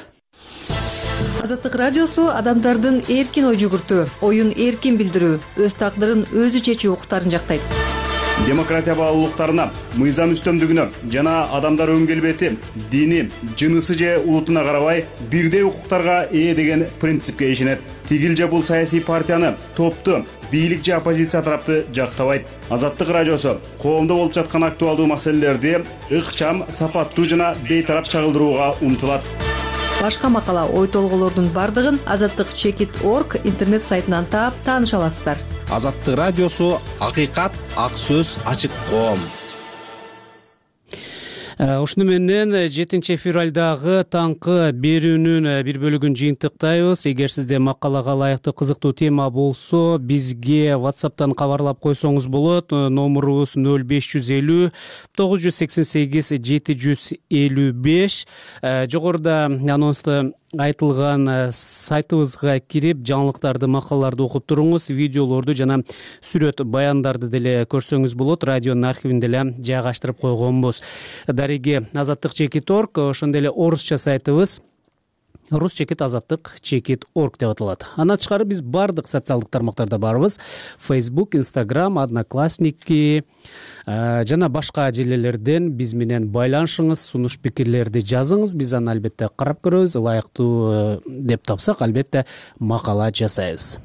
Азаттык радиосу адамдардын эркин ой жүгүртүү, оюн эркин билдирүү, өз тагдырын өзү чечүү укуктарын жактайт. Демократия баалуулуктарына, мыйзам үстөмдүгүнө жана адамдар өн келбети, дини, жынысы же улутуна карабай бирдей укуктарга ээ деген принципке ишенет. Тигил же бул саясий партияны, топту, бийлик же оппозиция тарапты жактабайт. Азаттык радиосу коомдо болуп жаткан актуалдуу маселелерди ыкчам, сапаттуу жана бейтарап чагылдырууга умтулат. Башка макала, ой толголордун бардыгын азаттык чекит точка орг интернет сайтынан таап тааныша аласыздар. Азаттык радиосу акыйкат, ак сөз, ачык коом. Ушуну менен жетинчи февралдагы таңкы берүүнүн бир бөлүгүн жыйынтыктайбыз. Эгер сизде макалага ылайыктуу кызыктуу тема болсо, бизге WhatsApp'тан кабарлап койсоңуз болот. Номурубуз нөл беш жүз элүү тогуз жүз сексен сегиз жети жүз элүү беш. Жогоруда анонсту айтылган сайтыбызга кирип, жаңылыктарды, макалаларды окуп туруңуз, видеолорду жана сүрөт баяндарды деле көрсөңүз болот. Радионун архивинде деле жайгаштырып койгонбуз. Дареги азаттык чекит точка орг, ошондой эле орусча сайтыбыз рус чекит азаттык чекит точка орг деп аталат. Андан тышкары биз бардык социалдык тармактарда барбыз. Facebook, Instagram, Одноклассники жана башка желелерден биз менен байланышыңыз, сунуш пикирлерди жазыңыз. Биз аны албетте карап көрөбүз. Ылайыктуу деп тапсак, албетте макала жасайбыз.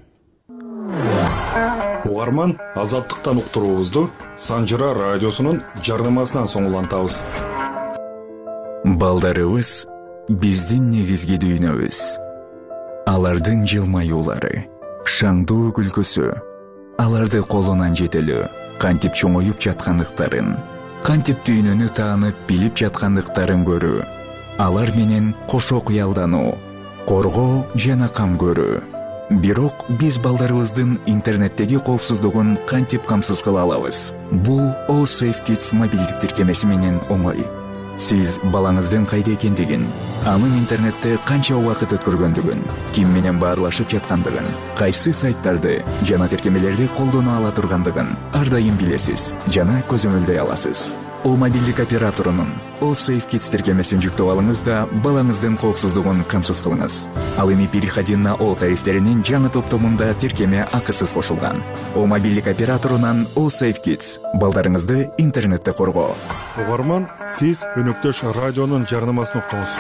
Угарман, азаттыктан уктуруубузду Санжыра радиосунун жардамасынан соң улантабыз. Балдарыбыз биздин негизги дүйнөбүз. Алардын жылмаюулары, шаңдуу күлкүсү, аларды колунан жетелөө, кантип чоңоюп жаткандыктарын, кантип дүйнөнү таанып билип жаткандыктарын көрүү, алар менен кошо кыялдануу, коргоо жана кам көрүү. бирок биз балдарыбыздын интернеттеги коопсуздугун кантип камсыз кыла алабыз? Бул All Safe Kids мобилдик тиркемеси менен оңой. Сиз балаңыздын кайда экендигин, анын интернетте канча убакыт өткөргөндүгүн, ким менен баарлашып жаткандыгын, кайсы сайттарды жана тиркемелерди колдоно ала тургандыгын ар дайым билесиз жана көзөмөлдөй аласыз. О мобилдик операторунун All Safe Kids тиркемесин жүктөп алыңыз да балаңыздын коопсуздугун камсыз кылыңыз. Ал эми переходин на All тарифтеринин жаңы топтомунда тиркеме акысыз кошулган. О мобилдик операторунан All Safe Kids балдарыңызды интернетте коргоо. Угарман, сиз өнөктөш радионун жарнамасын уктуңуз.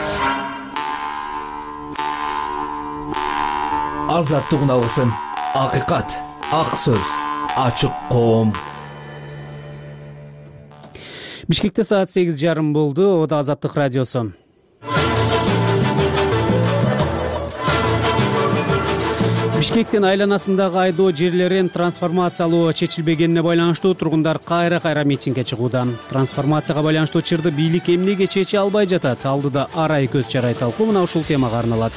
Азаттык алгысым, акыйкат, ак сөз, ачык коом. Бишкекте саат сегиз жарым болду. Ода Азаттык радиосу. Бишкектин айланасындагы айдоо жерлерин трансформациялоо чечилбегенине байланыштуу тургундар кайра-кайра митингге чыгууда. Трансформацияга байланыштуу чырды бийлик эмнеге чече албай жатат? Алдыда арай көз чарай талкуу мына ушул темага арналат.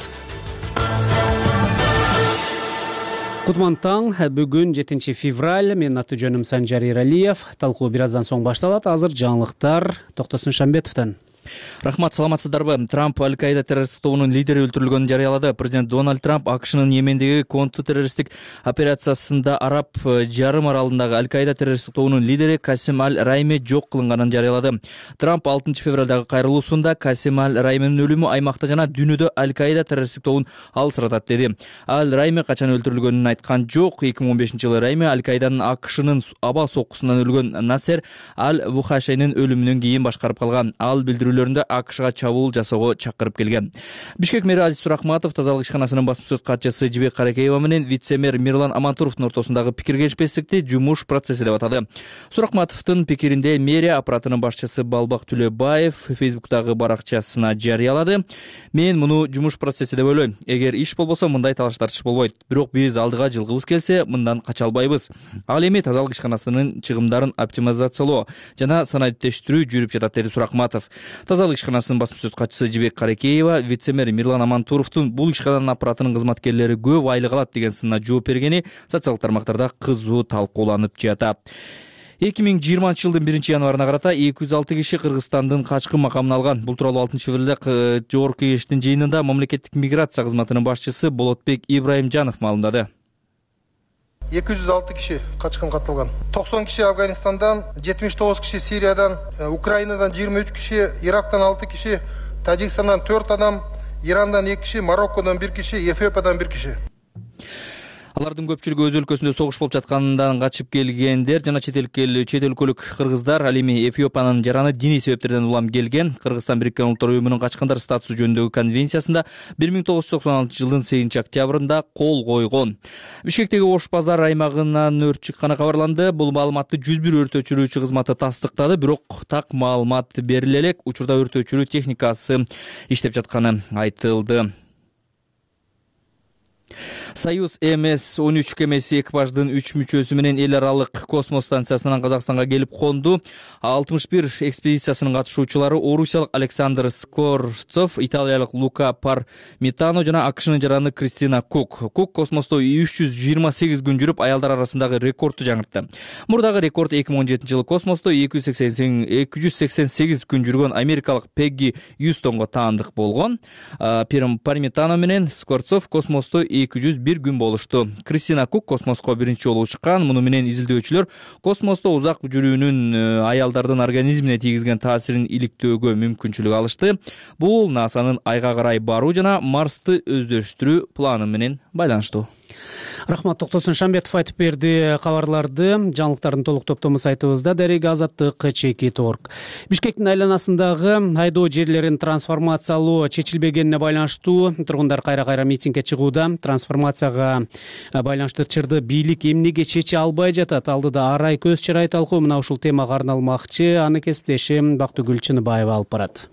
Кутман таң, бүгүн жетинчи февраль, менин аты жөнүм Санжар Эралиев. Талкуу бир аздан соң башталат. Азыр жаңылыктар Токтосун Шамбетовдон. Рахмат, саламатсыздарбы? Трамп Аль-Каида террористтик тобунун лидери өлтүрүлгөнүн жарыялады. Президент Дональд Трамп АКШнын Йемендеги контртеррористтик операциясында Араб жарым аралындагы Аль-Каида террористтик тобунун лидери Касим Аль-Райме жок кылынганын жарыялады. Трамп алтынчы февралдагы кайрылуусунда Касим Аль-Райменин өлүмү аймакта жана дүйнөдө Аль-Каида террористтик тобун алсыратат деди. Аль-Райме качан өлтүрүлгөнүн айткан жок. эки миң он бешинчи жылы Райме Аль-Каиданын АКШнын аба соккусунан өлгөн Насер Аль-Вухашейнин өлүмүнөн кийин башкарып калган. Ал билдирүү АКШга чабуул жасоого чакырып келген. Бишкек мэри Азиз Сурахматов тазалык ишканасынын басма сөз катчысы Жибек Каракеева менен вице-мэр Мирлан Амантуровдун ортосундагы пикир келишпестикти жумуш процесси деп атады. Сурахматовдун пикиринде мэрия аппаратынын башчысы Балбак Түлөбаев Фейсбуктагы баракчасына жарыялады. Мен муну жумуш процесси деп ойлойм. Эгер иш болбосо мындай талаш тартыш болбойт. Бирок биз алдыга жылгыбыз келсе, мындан кача албайбыз. Ал эми тазалык ишканасынын чыгымдарын оптимизациялоо жана санариптештирүү жүрүп жатат, деди Сурахматов. Тазалык ишканасынын басма сөз катчысы Жибек Каракеева вице-мэр Мирлан Амантуровдун бул ишкананын аппаратынын кызматкерлери көп айлык алат деген сынына жооп бергени социалдык тармактарда кызуу талкууланып жатат. эки миң жыйырманчы жылдын биринчи январына карата эки жүз алты киши Кыргызстандын качкын макамын алган. Бул тууралуу алтынчы февралда Жогорку Кеңештин жыйынында мамлекеттик миграция кызматынын башчысы Болотбек Ибраимжанов маалымдады. эки жүз алты киши качкын катталган. токсон киши Афганистандан, жетимиш тогуз киши Сириядан, Украинадан жыйырма үч киши, Ирактан алты киши, Тажикстандан төрт адам, Ирандан эки киши, Мароккодон бир киши, Эфиопиядан бир киши. Алардын көпчүлүгү өз өлкөсүндө согуш болуп жаткандан качып келгендер жана чет өлкөлүк кыргыздар. Ал эми Эфиопиянын жараны диний себептерден улам келген. Кыргызстан Бириккен Улуттар Уюмунун качкындар статусу жөнүндөгү конвенциясында бир миң тогуз жүз токсон алтынчы жылдын сегизинчи октябрында кол койгон. Бишкектеги Ош базар аймагынан өрт чыкканы кабарланды. Бул маалыматты жүз бир өрт өчүрүүчү кызматы тастыктады, бирок так маалымат бериле элек. Учурда өрт өчүрүү техникасы иштеп жатканы айтылды. Союз эм эс он үч кемеси экипаждын үч мүчөсү менен эл аралык космос станциясынан Казакстанга келип конду. алтымыш бир экспедициясынын катышуучулары орусиялык Александр Скорцов, италиялык Лука Пармитано жана АКШнын жараны Кристина Кук. Кук космосто үч жүз жыйырма сегиз күн жүрүп, аялдар арасындагы рекордду жаңыртты. Мурдагы рекорд эки миң он жетинчи жылы космосто эки жүз сексен сегиз күн жүргөн америкалык Пегги Юстонго таандык болгон. Пармитано менен Скорцов космосто эки жүз бир күн болушту. Кристина Кук космоско биринчи жолу чыккан. Муну менен изилдөөчүлөр космосто узак жүрүүнүн аялдардын организмине тийгизген таасирин иликтөөгө мүмкүнчүлүк алышты. Бул НАСАнын айга карай баруу жана Марсты өздөштүрүү планы менен байланыштуу. Рахмат, Токтосун Шамбетов айтып берди кабарларды. Жаңылыктардын толук топтому сайтыбызда дареги азаттык чекит точка орг. Бишкектин айланасындагы айдоо жерлерин трансформациялоо чечилбегенине байланыштуу тургундар кайра-кайра митингге чыгууда. Трансформацияга байланыштуу чырды бийлик эмнеге чече албай жатат? Алдыда арай көз чарай талкуу мына ушул темага арналмакчы. Аны кесиптешим Бактыгүл Чыныбаева алып барат.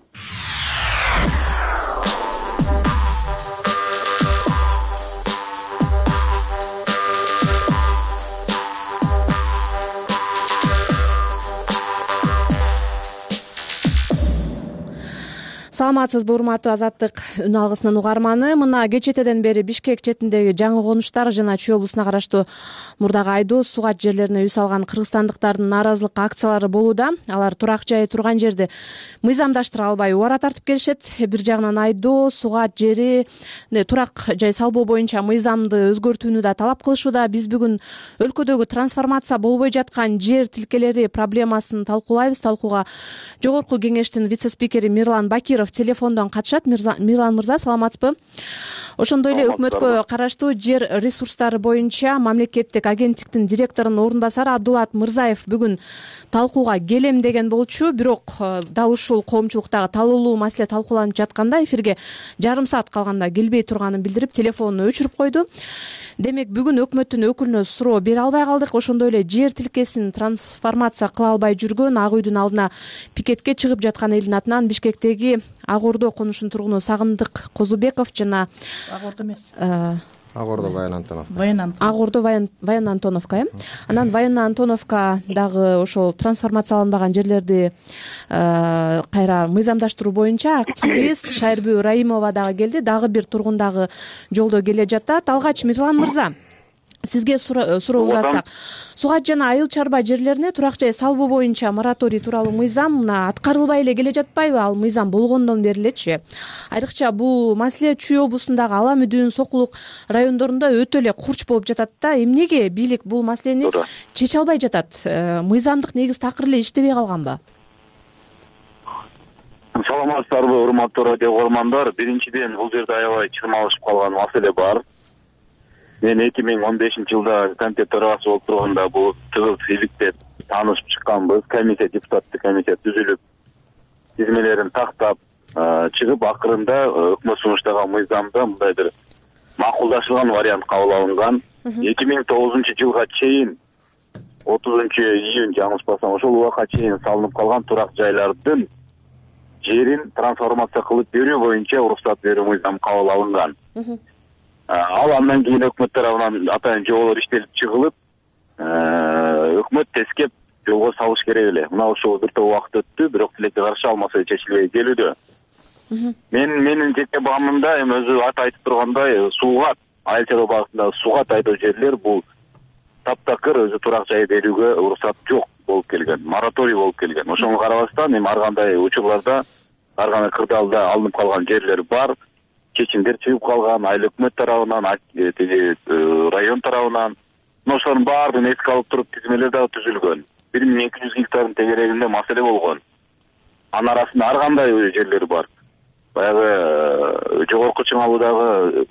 саламатсызбы урматтуу Азаттык үн алгысынын угарманы. Мына кечетеден бери Бишкек четиндеги жаңы конуштар жана Чүй облусуна караштуу Мурдагы Айдоос сугат жерлерине үй салган кыргызстандыктардын нааразылык акциялары болууда. Алар турак жайы турган жерди мыйзамдаштыра албай убара тартып келишет. Бир жагынан Айдоос сугат жери турак жай салбоо боюнча мыйзамды өзгөртүүнү да талап кылышууда. Биз бүгүн өлкөдөгү трансформация болбой жаткан жер тилкелери проблемасын талкуулайбыз. Талкууга жогорку кеңештин вице-спикери Мирлан Бакиров телефондон катышат. Мирлан мырза, саламатсызбы? Ошондой эле өкмөткө караштуу жер ресурстары боюнча мамлекеттик агенттиктин директорунун орун басары Абдулат Мырзаев бүгүн талкууга келем деген болчу. Бирок дал ушул коомчулуктагы талуулуу маселе талкууланып жатканда эфирге жарым саат калганда келбей турганын билдирип телефонун өчүрүп койду. Демек бүгүн өкмөттүн өкүлүнө суроо бере албай калдык. Ошондой эле жер тилкесин трансформация кыла албай жүргөн Ак үйдүн алдына пикетке чыгып жаткан элдин атынан Бишкектеги Ак Ордо конушунун тургуну Сагындык Козубеков жана Ак Ордо эмес. Ак Ордо Баян Антонов. Ак Ордо Баян Антоновка, э? Анан Баян Антоновка дагы ошол трансформацияланбаган жерлерди кайра мыйзамдаштыруу боюнча активист Шайырбүү Раимова дагы келди. Дагы бир тургун дагы жолдо келе жатат. Алгач Мирлан мырза, сизге суроо узатсак, сугат жана айыл чарба жерлерине турак жай салбоо боюнча мораторий тууралуу мыйзам мына аткарылбай эле келе жатпайбы? Ал мыйзам болгондон бери элечи. Айрыкча бул маселе Чүй облусундагы Ала Мүдүн, Сокулук райондорунда өтө эле курч болуп жатат да. Эмнеге бийлик бул маселени чече албай жатат? Мыйзамдык негиз такыр эле иштебей калганбы? Саламатсыздарбы, урматтуу радио угармандар. Биринчиден, бул жерде аябай чырмалышып калган маселе бар. Мен эки миң он бешинчи жылда комитет төрагасы болуп турганда бул тыгыз иликтеп таанышып чыкканбыз. Комиссия, депутаттык комиссия түзүлүп, тизмелерин тактап чыгып, акырында өкмөт сунуштаган мыйзамда мындай бир макулдашылган вариант кабыл алынган. эки миң тогузунчу жылга чейин отузунчу июнь жаңылышпасам ошол убакка чейин салынып калган турак жайлардын жерин трансформация кылып берүү боюнча уруксат берүү мыйзамы кабыл алынган. Ал андан кийин өкмөт тарабынан атайын жоболор иштелип чыгылып, өкмөт тескеп жолго салыш керек эле. Мына ошол бир топ убакыт өттү, бирок тилекке каршы ал маселе чечилбей келүүдө. Мен менин жеке баамымда эми өзү аты айтып тургандай, сугат, айыл чарба багытындагы сугат айдоо жерлер бул таптакыр өзү турак жай берүүгө уруксат жок болуп келген, мораторий болуп келген. Ошого карабастан эми ар кандай учурларда, ар кандай кырдаалда алынып калган жерлер бар. Чечимдер чыгып калган, айыл өкмөт тарабынан, тиги район тарабынан. Ошолордун баарын эске алып туруп тизмелер дагы түзүлгөн. бир миң эки жүз гектардын тегерегинде маселе болгон. Анын арасында ар кандай жерлер бар. Баягы жогорку чыңалуудагы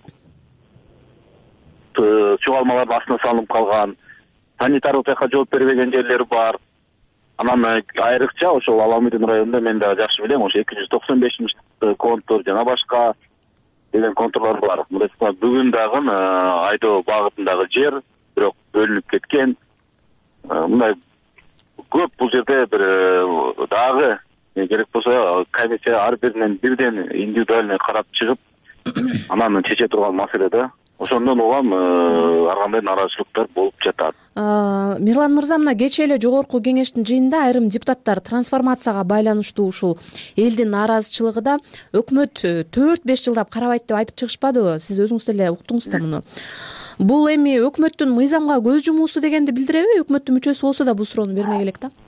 чугалмалардын астына салынып калган, санитарлык жакка жооп бербеген жерлер бар. Анан айрыкча ошол Ала Мүдүн районунда мен дагы жакшы билем, ошо эки жүз токсон бешинчи контур жана башка деген контурлар бар. Бүгүн дагы айдоо багытындагы жер бирок бөлүнүп кеткен. Мындай көп бул жерде бир дагы керек болсо комиссия ар биринен бирден индивидуально карап чыгып, анан чече турган маселе да. Ошондон угам ар кандай нааразычылыктар болуп жатат. Мирлан мырза, мына кечээ эле жогорку кеңештин жыйынында айрым депутаттар трансформацияга байланыштуу ушул элдин нааразычылыгы да өкмөт төрт беш жылдап карабайт деп айтып чыгышпадыбы? Сиз өзүңүз деле уктуңуз да муну. Бул эми өкмөттүн мыйзамга көз жумуусу дегенди билдиреби? Өкмөттүн мүчөсү болсо да бул суроону бермек элек да.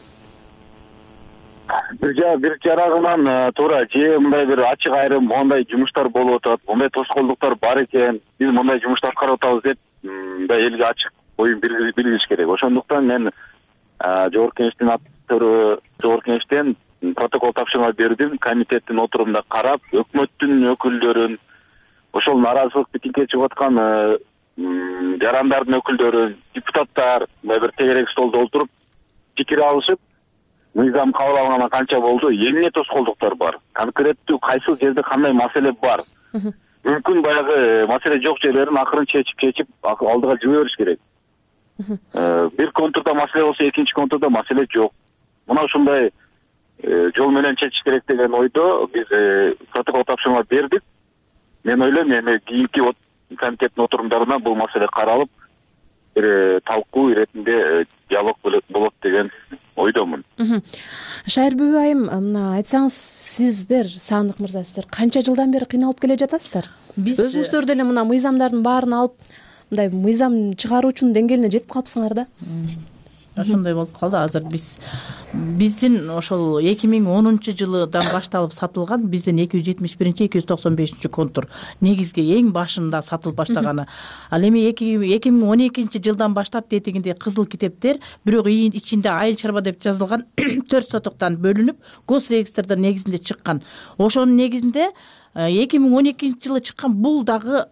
Бир жа бир жарагынан туура же мындай бир ачык айрым мондай жумуштар болуп атат, мондай тоскоолдуктар бар экен, биз мондай жумушту аткарып атабыз деп мындай элге ачык оюн билдириш керек. Ошондуктан мен жогорку кеңештин аттары жогорку кеңештен протокол тапшырма бердим. Комитеттин отурумунда карап, өкмөттүн өкүлдөрүн, ошол нааразылык митингге чыгып аткан жарандардын өкүлдөрүн, депутаттар мындай бир тегерек столдо отуруп пикир алышып, мыйзам кабыл алганга канча болду, эмне тоскоолдуктар бар, конкреттүү кайсы жерде кандай маселе бар. Мүмкүн баягы маселе жок жерлерин акырын чечип чечип алдыга жибе бериш керек. Бир контурда маселе болсо, экинчи контурда маселе жок. Мына ушундай жол менен чечиш керек деген ойдо биз протокол тапшырма бердик. Мен ойлойм, эми кийинки комитеттин отурумдарына бул маселе каралып, бир талкуу иретинде диалог болот деген ойдомун. Шайырбүй айым, мына айтсаңыз, сиздер, Саандык мырза, сиздер канча жылдан бери кыйналып келе жатасыздар? Өзүңүздөр деле мына мыйзамдардын баарын алып, мындай мыйзам чыгаруучунун деңгээлине жетип калыпсыңар да. Ошондой болуп калды. Азыр биз биздин ошол эки миң онунчу жылдан башталып сатылган, биздин эки жүз жетимиш биринчи эки жүз токсон бешинчи контур негизги эң башында сатылып баштаганы. Ал эми эки миң он экинчи жылдан баштап тетигинде кызыл китептер, бирок ичинде айыл чарба деп жазылган төрт сотуктан бөлүнүп, госрегистрдин негизинде чыккан. Ошонун негизинде эки миң он экинчи жылы чыккан бул дагы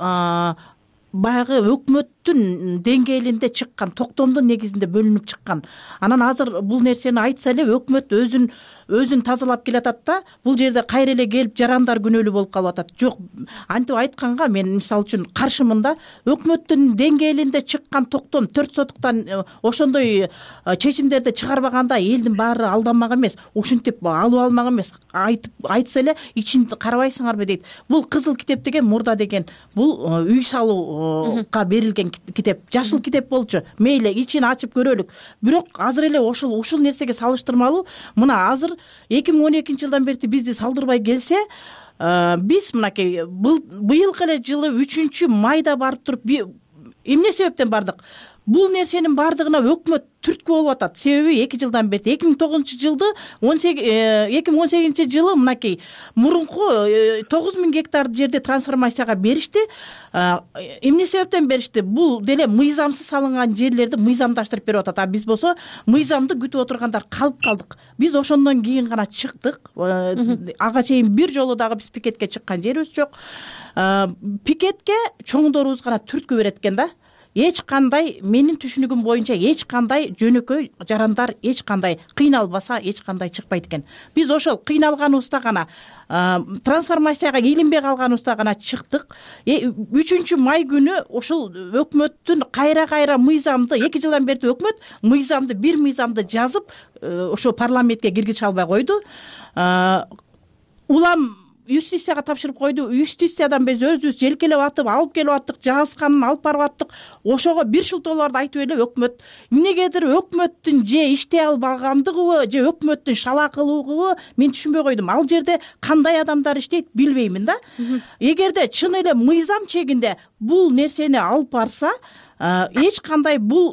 баягы өкмөттүн деңгээлинде чыккан, токтомдун негизинде бөлүнүп чыккан. Анан азыр бул нерсени айтса эле өкмөт өзүн өзүн тазалап келатат да, бул жерде кайра эле келип жарандар күнөөлүү болуп калып атат. Жок, антип айтканга мен мисалы үчүн каршымын да. Өкмөттүн деңгээлинде чыккан токтом төрт сотуктан ошондой чечимдерди чыгарбаганда элдин баары алданмак эмес, ушинтип алып алмак эмес. Айтып айтса эле ичин карабайсыңарбы дейт. Бул кызыл китеп деген мурда деген бул үй салууга берилген китеп, жашыл китеп болчу. Мейли ичин ачып көрөлүк. Бирок азыр эле ошол ушул нерсеге салыштырмалуу мына азыр эки миң он экинчи жылдан бери бизди салдырбай келсе, биз мынакей быйылкы эле жылы үчүнчү майда барып туруп эмне себептен бардык? Бул нерсенин бардыгына өкмөт түрткү болуп атат. Себеби эки жылдан бери эки миң тогузунчу жылды эки миң он сегизинчи жылы мынакей мурунку тогуз миң гектар жерде трансформацияга беришти. Эмне себептен беришти? Бул деле мыйзамсыз салынган жерлерди мыйзамдаштырып берип атат. А биз болсо мыйзамды күтүп отургандар калып калдык. Биз ошондон кийин гана чыктык. Ага чейин бир жолу дагы биз пикетке чыккан жерибиз жок. Пикетке чоңдорубуз гана түрткү берет экен да. Эч кандай, менин түшүнүгүм боюнча эч кандай жөнөкөй жарандар эч кандай кыйналбаса эч кандай чыкпайт экен. Биз ошол кыйналганыбызда гана, трансформацияга илинбей калганыбызда гана чыктык. үчүнчү май күнү ошол өкмөттүн кайра-кайра мыйзамды, эки жылдан бери өкмөт мыйзамды, бир мыйзамды жазып, ошо парламентке киргизе албай койду. Улам юстицияга тапшырып койду. Юстициядан биз өзүбүз желкелеп атып, алып келип аттык, жазганын алып барып аттык. Ошого бир шылтоолорду айтып эле өкмөт эмнегедир өкмөттүн же иштей албагандыгыбы, же өкмөттүн шалакылыгыбы мен түшүнбөй койдум. Ал жерде кандай адамдар иштейт билбеймин да. Эгерде чын эле мыйзам чегинде бул нерсени алып барса, эч кандай бул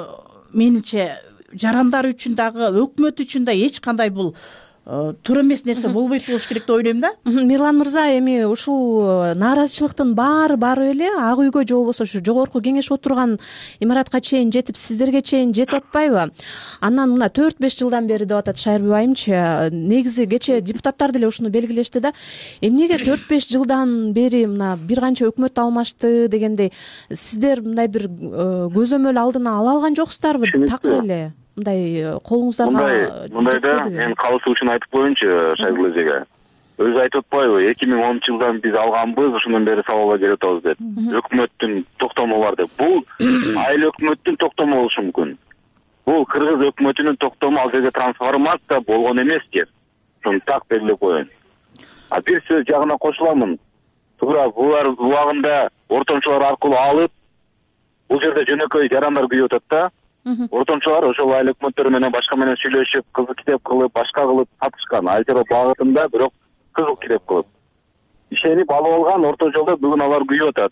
менимче жарандар үчүн дагы, өкмөт үчүн да эч кандай бул туура эмес нерсе болбойт болуш керек деп ойлойм да. Мирлан мырза, эми ушул нааразычылыктын баары барып эле Ак үйгө же болбосо ушу жогорку кеңеш отурган имаратка чейин жетип, сиздерге чейин жетип атпайбы? Андан мына төрт беш жылдан бери деп атат Шайырбүй айымчы. Негизи кечээ депутаттар деле ушуну белгилешти да. Эмнеге төрт беш жылдан бери мына бир канча өкмөт алмашты дегендей, сиздер мындай бир көзөмөл алдына ала алган жоксуздарбы? Такыр эле мындай колуңуздарга мындай да, мен калысы үчүн айтып коеюнчу Шайгул эжеге. Өзү айтып атпайбы, эки миң онунчу жылдан биз алганбыз, ошондон бери салууга келип атабыз деп. Өкмөттүн токтому бар деп. Бул айыл өкмөттүн токтому болушу мүмкүн. Бул кыргыз өкмөтүнүн токтому, ал жерге трансформация болгон эмес деп. Ошону так белгилеп коеюн. А бир сөз жагына кошуламын. Туура булар убагында ортомчулар аркылуу алып, бул жерде жөнөкөй жарандар күйүп атат да. Ортомчулар ошол айыл өкмөттөрү менен башка менен сүйлөшүп, кызыл китеп кылып, башка кылып сатышкан. Айыл чарба багытында бирок кызыл китеп кылып. Ишенип алып алган орто жолдо бүгүн алар күйүп атат.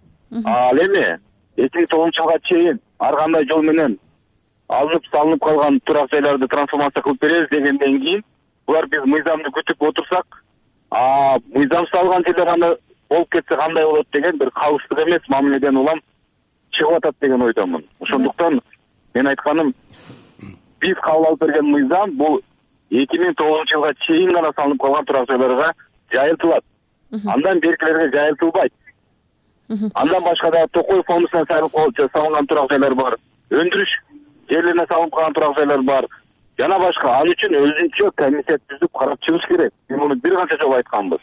Ал эми эки миң тогузунчу жылга чейин ар кандай жол менен алынып салынып калган турак жайларды трансформация кылып беребиз дегенден кийин, булар биз мыйзамды күтүп отурсак, а мыйзам салган жерде кандай болуп кетсе кандай болот деген бир калыстык эмес мамиледен улам чыгып атат деген ойдомун. Ошондуктан мен айтканым, биз кабыл алып берген мыйзам бул эки миң тогузунчу жылга чейин гана салынып калган турак жайларга жайылтылат. Андан беркилерге жайылтылбайт. Андан башка да Токой фондусуна салынган турак жайлар бар, өндүрүш жерлерине салынып калган турак жайлар бар. Жана башка, ал үчүн өзүнчө комиссия түзүп карап чыгыш керек. Мен муну бир канча жолу айтканбыз.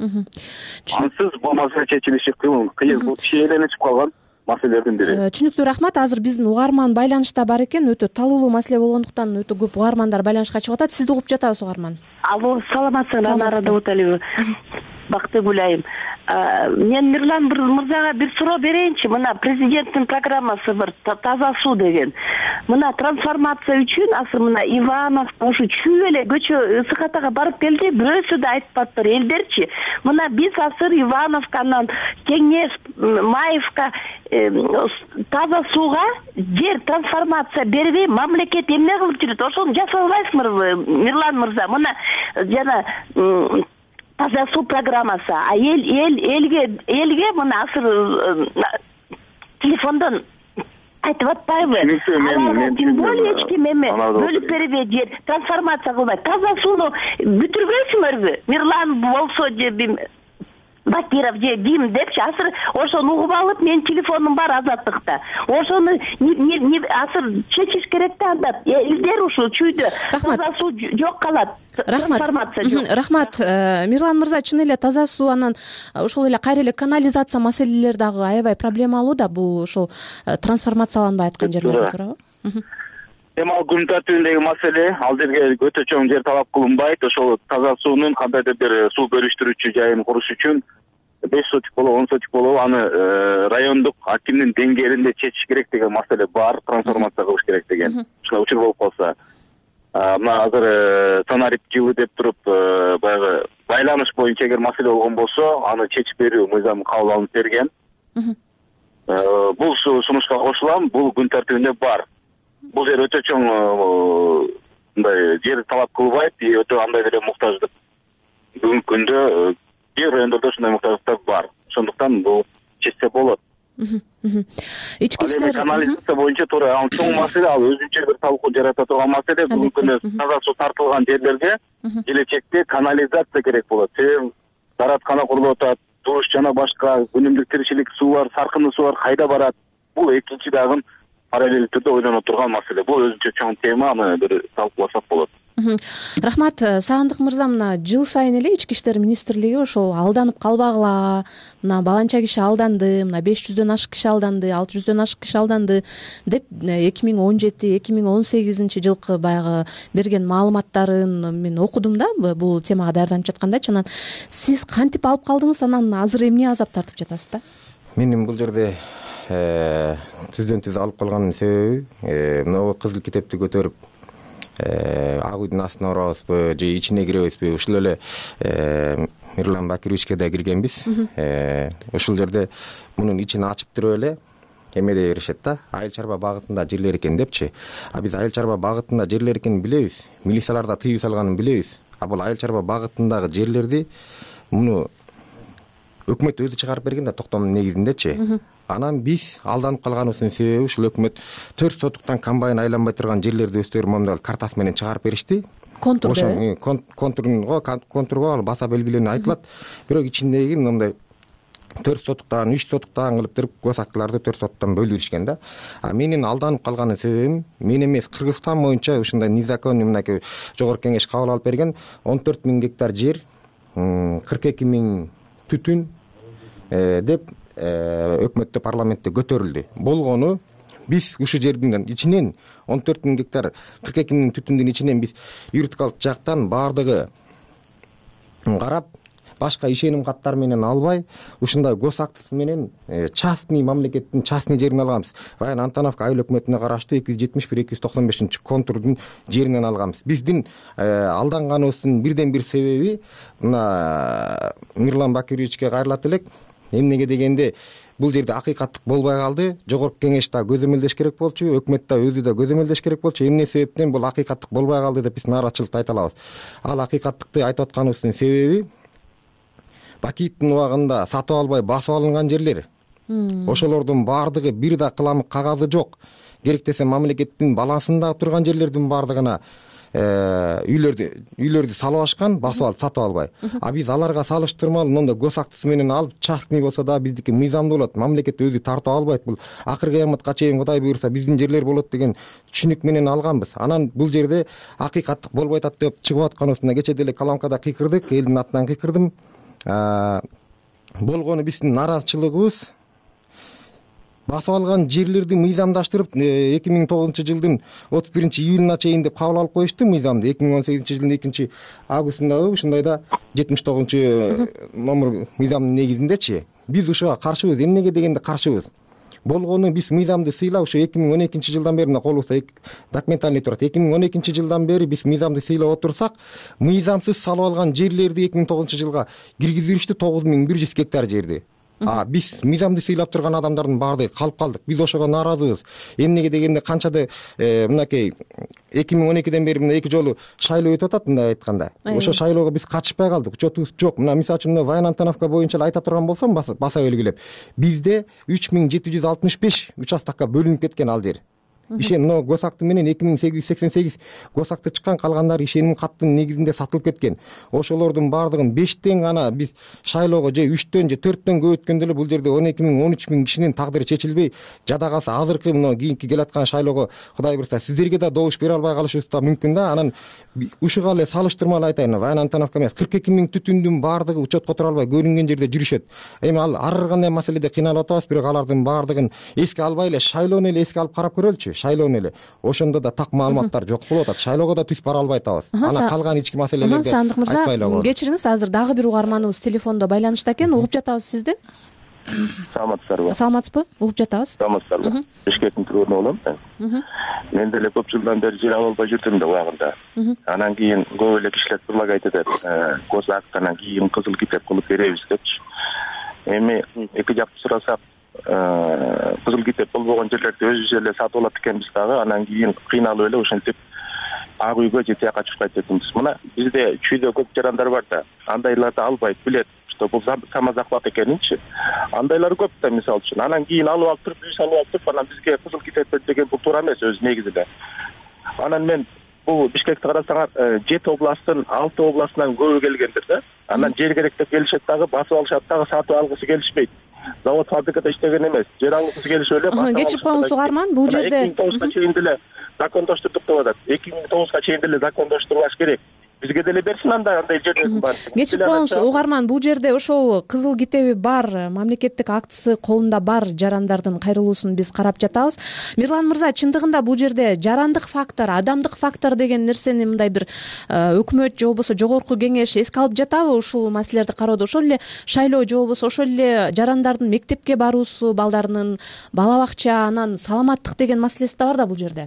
Ансыз бул маселе чечилиши кыйын, кыйын, шиеленип калган маселелердин бири. Түшүнүктүү, рахмат. Азыр биздин угарман байланышта бар экен, өтө талуулуу маселе болгондуктан өтө көп угармандар байланышка чыгып атат. Сизди угуп жатабыз, угарман. Алло, саламатсызбы? Анара Дауталиева. Бактыгүл айым. мен Мирлан мырзага бир суроо берейинчи. Мына президенттин программасы бар, таза суу деген. Мына трансформация үчүн азыр мына Иванов ушу чүй эле көчө ысыкатага барып келди, бирөөсү да айтпаптыр элдерчи. Мына биз азыр Ивановканан Кеңеш, Маевка таза сууга жер трансформация бербей мамлекет эмне кылып жүрөт? Ошону жасап албайсызбы, Мирлан мырза? Мына жана таза суу программасы. А эл эл элге элге мына азыр телефондон айтып атпайбы? Аларга тем более эч ким эме бөлүп бербей жер трансформация кылбай таза сууну бүтүрбөйсүңөрбү? Мирлан болсо же Бакиров же Дим депчи азыр ошону угуп алып, менин телефонум бар Азаттыкта. Ошону азыр чечиш керек да анда. Илдер ушул чүйдө таза суу жок калат. Рахмат. Рахмат. Мирлан мырза, чын эле таза суу, анан ошол эле кайра эле канализация маселелери дагы аябай проблемалуу да, бул ошол трансформацияланбай аткан жерлерде туурабы? Эми ал күн тартибиндеги маселе, ал жерге өтө чоң жер талап кылынбайт. Ошол таза суунун кандайдыр бир суу бөлүштүрүүчү жайын куруш үчүн беш сотик болобу, он сотик болобу, аны райондук акимдин деңгээлинде чечиш керек деген маселе бар, трансформация кылыш керек деген. Ушундай учур болуп калса, мына азыр Санарип жылы деп туруп, баягы байланыш боюнча эгер маселе болгон болсо, аны чечип берүү мыйзамы кабыл алынып берген. Бул сунушка кошулам, бул күн тартибинде бар. Бул жер өтө чоң мындай жер талап кылбайт, өтө андай деле муктаждык. Бүгүнкү күндө кээ райондордо ушундай муктаждыктар бар. Ошондуктан бул чечсе болот. Ички иштер канализация боюнча туура ал чоң маселе, ал өзүнчө бир талкуу жарата турган маселе. Бүгүнкү күндө таза суу тартылган жерлерге келечекте канализация керек болот. Себеби дараткана курулуп атат, душ жана башка үнүмдүк тиричилик суулар, саркынды суулар кайда барат? Бул экинчи дагы параллель түрдө ойлонуп турган маселе. Бул өзүнчө чоң тема, аны бир талкууласак болот. Рахмат. Саандык мырза, мына жыл сайын эле Ички иштер министрлиги ошол алданып калбагыла, мына баланча киши алданды, мына беш жүздөн ашык киши алданды, алты жүздөн ашык киши алданды деп эки миң он жети эки миң он сегизинчи жылкы баягы берген маалыматтарын мен окудум да, бул темага даярданып жаткандачы. Анан сиз кантип алып калдыңыз? Анан азыр эмне азап тартып жатасыз да? Менин бул жерде түздөн түз алып калганын себеби мына кызыл китепти көтөрүп ак үйдүн астына барабызбы же ичине киребизби, ушул эле Мирлан Бакировичке да киргенбиз. Ушул жерде мунун ичин ачып туруп эле эмеде беришет да, айыл чарба багытында жерлер экен депчи. А биз айыл чарба багытында жерлер экенин билебиз, милицияларда тыюу салганын билебиз. А бул айыл чарба багытындагы жерлерди муну өкмөт өзү чыгарып берген да, токтомдун негизиндечи. Анан биз алданып калганыбыздын себеби ушул өкмөт төрт сотуктан комбайн айланбай турган жерлерди өздөрү момдал картасы менен чыгарып беришти. Контурда. Контурго, контурго баса белгилери айтылат. Бирок ичиндеги мындай төрт сотуктан, үч сотуктан кылып туруп көз актыларды төрт соттан бөлүп беришкен да. А менин алданып калган себебим, мен эмес, Кыргызстан боюнча ушундай незаконный мынакей жогорку кеңеш кабыл алып берген он төрт миң гектар жер, кырк эки миң түтүн деп өкмөттө, парламентте көтөрүлдү. Болгону биз ушул жердин ичинен он төрт миң гектар, кырк эки миң түтүндүн ичинен биз юридикалык жактан баардыгы карап, башка ишеним каттары менен албай, ушундай гос акт менен частный мамлекеттин частный жерин алганбыз. Баян Антоновка айыл өкмөтүнө караштуу эки жүз жетимиш бир эки жүз токсон бешинчи контурдун жеринен алганбыз. Биздин алданганыбыздын бирден бир себеби мына Мирлан Бакировичке кайрылат элек. Эмнеге дегенде, бул жерде акыйкаттык болбой калды. Жогорку кеңеш да көзөмөлдөш керек болчу, өкмөт да өзү да көзөмөлдөш керек болчу. Эмне себептен бул акыйкаттык болбой калды деп биз нааразычылыкты айта алабыз. Ал акыйкаттыкты айтып атканыбыздын себеби Бакиевдин убагында сатып албай басып алынган жерлер. Ошолордун баардыгы бир да кыламык кагазы жок. Керек десе мамлекеттин балансында турган жерлердин баардыгына үйлөрдү үйлөрдү салып ашкан, басып алып сатып албай. А биз аларга салыштырмалуу монда гос актысы менен алып, частный болсо да биздики мыйзамдуу болот. Мамлекет өзү тартып албайт. Бул акыркы кыяматка чейин Кудай буйрса биздин жерлер болот деген түшүнүк менен алганбыз. Анан бул жерде акыйкаттык болбой атат деп чыгып атканыбызда кече деле колонкада кыйкырдык, элдин атынан кыйкырдым. Болгону биздин нараазычылыгыбыз басып алган жерлерди мыйзамдаштырып эки миң тогузунчу жылдын отуз биринчи июлуна чейин деп кабыл алып коюшту мыйзамды. эки миң он сегизинчи жылдын экинчи августундагы ушундай да жетимиш тогузунчу номер мыйзамдын негизиндечи биз ушуга каршыбыз. Эмнеге дегенде каршыбыз? Болгону биз мыйзамды сыйлап ушу эки миң он экинчи жылдан бери мына колубузда документальный турат. эки миң он экинчи жылдан бери биз мыйзамды сыйлап отурсак, мыйзамсыз салып алган жерлерди эки миң тогузунчу жылга киргизип беришти тогуз миң бир жүз гектар жерди. А биз мыйзамды сыйлап турган адамдардын баардыгы калып калдык. Биз ошого нааразыбыз. Эмнеге дегенде канчада мынакей эки миң он экиден бери мына эки жолу шайлоо өтүп атат мындай айтканда. Ошо шайлоого биз катышпай калдык. Учетубуз жок. Мына мисалы үчүн мына Ваян Антоновка боюнча эле айта турган болсом баса белгилеп, бизде үч миң жети жүз алтымыш беш участокко бөлүнүп кеткен ал жер. Ишен мына госакты менен эки миң сегиз жүз сексен сегиз госакты чыккан, калгандары ишеним каттын негизинде сатылып кеткен. Ошолордун баардыгын бештен гана биз шайлоого же үчтөн же төрттөн көп өткөндө эле бул жерде он эки миң он үч миң кишинин тагдыры чечилбей жадагасы азыркы мына кийинки келаткан шайлоого Кудай буйрса сиздерге да добуш бере албай калышыбыз да мүмкүн да. Анан ушуга эле салыштырмалуу айтайын. Ваян Антоновка эмес кырк эки миң түтүндүн баардыгы учетко тура албай көрүнгөн жерде жүрүшөт. Эми ал ар кандай маселеде кыйналып атабыз, бирок алардын баардыгын эске албай эле шайлоону эле эске алып карап көрөлүчү. Шайлоону эле ошондо да так маалыматтар жок болуп атат. Шайлоого да түз бара албай атабыз. Анан калган ички маселелерди Сандык мырза, айтпайлы болот. кечириңиз, азыр дагы бир угарманыбыз телефондо байланышта экен. Угуп жатабыз сизди. Саламатсыздарбы? Саламатсызбы? Угуп жатабыз. Саламатсыздарбы? Бишкектин тургуну болом мен. Мен деле көп жылдан бери жер ала албай жүрдүм да убагында. Анан кийин көп эле кишилер предлагать этет. Госакт анан кийин кызыл китеп кылып беребиз депчи. Эми эки жакты сурасак, кызыл китеп болбогон жерлерди өзүбүз эле сатып алат экенбиз дагы, анан кийин кыйналып эле ошентип ак үйгө же тияка чыгып кайтып кетебиз. Мына бизде чүйдө көп жарандар бар да, андайларды албайт, билет, что бул самозахват экенинчи. Андайлар көп да, мисалы үчүн. Анан кийин алып алып туруп, үй салып алып туруп, анан бизге кызыл китеп деген бул туура эмес өз негизинде. Анан мен бул Бишкекти карасаңар, жети областтын алты областынан көбү келгендир да. Анан жер керек деп келишет дагы, басып алышат дагы, сатып алгысы келишпейт. Завод фабрикада иштеген эмес, жер алгысы келишип эле. Кечип коюңуз угарман, бул жерде эки миң тогузга чейин деле закондоштурдук деп атат. эки миң тогузга чейин деле закондоштурулаш керек. Бизге деле берсин андай андай жерлердин баарын. Кечип коюңуз угарман, бул жерде ошол кызыл китеби бар, мамлекеттик актысы колунда бар жарандардын кайрылуусун биз карап жатабыз. Мирлан мырза, чындыгында бул жерде жарандык фактор, адамдык фактор деген нерсени мындай бир өкмөт же болбосо жогорку кеңеш эске алып жатабы ушул маселелерди кароодо? Ошол эле шайлоо же болбосо ошол эле жарандардын мектепке баруусу, балдарынын бала бакча, анан саламаттык деген маселеси да бар да бул жерде.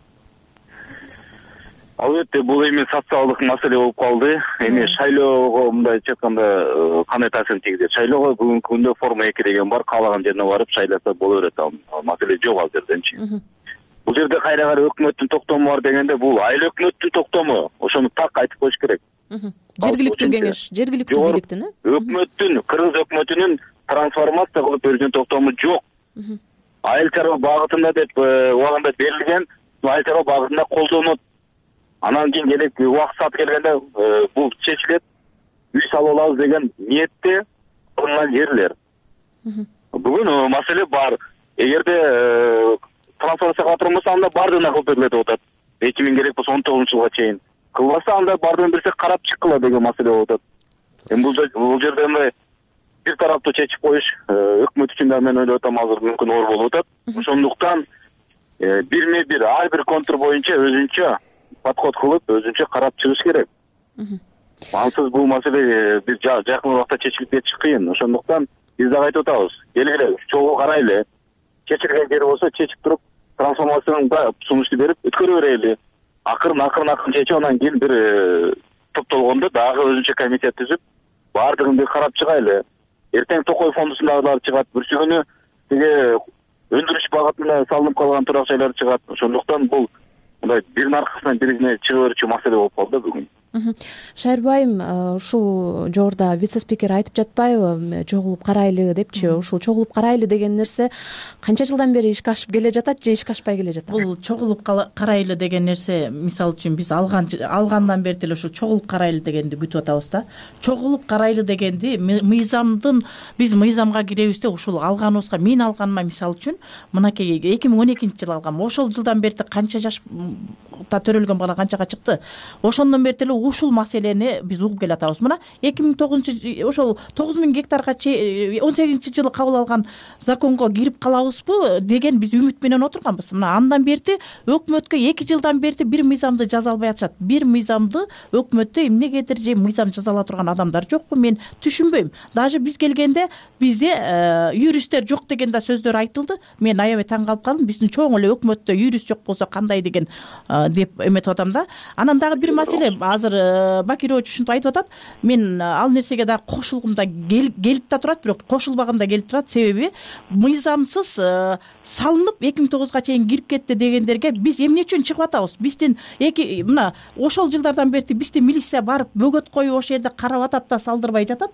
Албетте, бул эми социалдык маселе болуп калды. Эми шайлоого мындайча айтканда кандай таасирин тийгизет? Шайлоого бүгүнкү күндө форма эки деген бар, каалаган жерине барып шайласа боло берет. Ал маселе жок ал жерденчи. Бул жерде кайра кайра өкмөттүн токтому бар дегенде, бул айыл өкмөттүн токтому. Ошону так айтып коюш керек. Жергиликтүү кеңеш, жергиликтүү бийликтин, э? Өкмөттүн, Кыргыз өкмөтүнүн трансформация кылып берген токтому жок. Айыл чарба багытында деп убагында берилген, айыл чарба багытында колдонот. Анан кийин келек убакыт сааты келгенде бул чечилет, үй салып алабыз деген ниетте алынган жерлер. Бүгүн маселе бар. Эгерде трансформация кыла турмаса, анда бардыгына кылып берилет деп атат. эки миң керек болсо он тогузунчу жылга чейин. Кылбаса, анда бардыгын берсе карап чыккыла деген маселе болуп атат. Эми бул жерде мындай бир тараптуу чечип коюш өкмөт үчүн да мен ойлоп атам азыр мүмкүн оор болуп атат. Ошондуктан бирме бир ар бир контур боюнча өзүнчө подход кылып, өзүнчө карап чыгыш керек. Ансыз бул маселе бир жакын убакта чечилип кетиши кыйын. Ошондуктан биз дагы айтып атабыз, келгиле чогуу карайлы. Чечилген жери болсо чечип туруп, трансформацияны да сунушту берип өткөрө берели. Акырын акырын акырын чечип, анан кийин бир топтолгондо дагы өзүнчө комитет түзүп, баардыгын бир карап чыгайлы. Эртең Токой фондусундагылар чыгат, бүрсү күнү тиги өндүрүш багытында салынып калган турак жайлар чыгат. Ошондуктан бул мындай биринин аркасынан бирине чыга берүүчү маселе болуп калды бүгүн. Шайырбайым, ушул жогоруда вице-спикер айтып жатпайбы, чогулуп карайлы депчи? Ушул чогулуп карайлы деген нерсе канча жылдан бери ишке ашып келе жатат же ишке ашпай келе жатат? Бул чогулуп карайлы деген нерсе, мисалы үчүн биз алган алгандан бери деле ушу чогулуп карайлы дегенди күтүп атабыз да. Чогулуп карайлы дегенди мыйзамдын биз мыйзамга киребизде ушул алганыбызга, мен алганыма мисалы үчүн мынакей эки миң он экинчи жылы алгам. Ошол жылдан бери канча жашта төрөлгөн бала канчага чыкты? Ошондон бери деле ушул маселени биз угуп келатабыз. Мына эки миң тогузунчу ошол тогуз миң гектарга он сегизинчи жылы кабыл алган законго кирип калабызбы деген биз үмүт менен отурганбыз. Мына андан берти өкмөткө эки жылдан берти бир мыйзамды жаза албай атышат. Бир мыйзамды өкмөттө эмнегедир же мыйзам жазала турган адамдар жокпу, мен түшүнбөйм. Даже биз келгенде бизде юристтер жок деген да сөздөр айтылды. Мен аябай таң калып калдым. Биздин чоң эле өкмөттө юрист жок болсо кандай деген деп эметип атам да. Анан дагы бир маселе, азыр Бакирович ушинтип айтып атат. Мен ал нерсеге да кошулгум да келип да турат, бирок кошулбагым да келип турат. Себеби мыйзамсыз салынып эки миң тогузга чейин кирип кетти дегендерге биз эмне үчүн чыгып атабыз? Биздин эки мына ошол жылдардан берти биздин милиция барып бөгөт коюп ошол жерде карап атат да салдырбай жатат.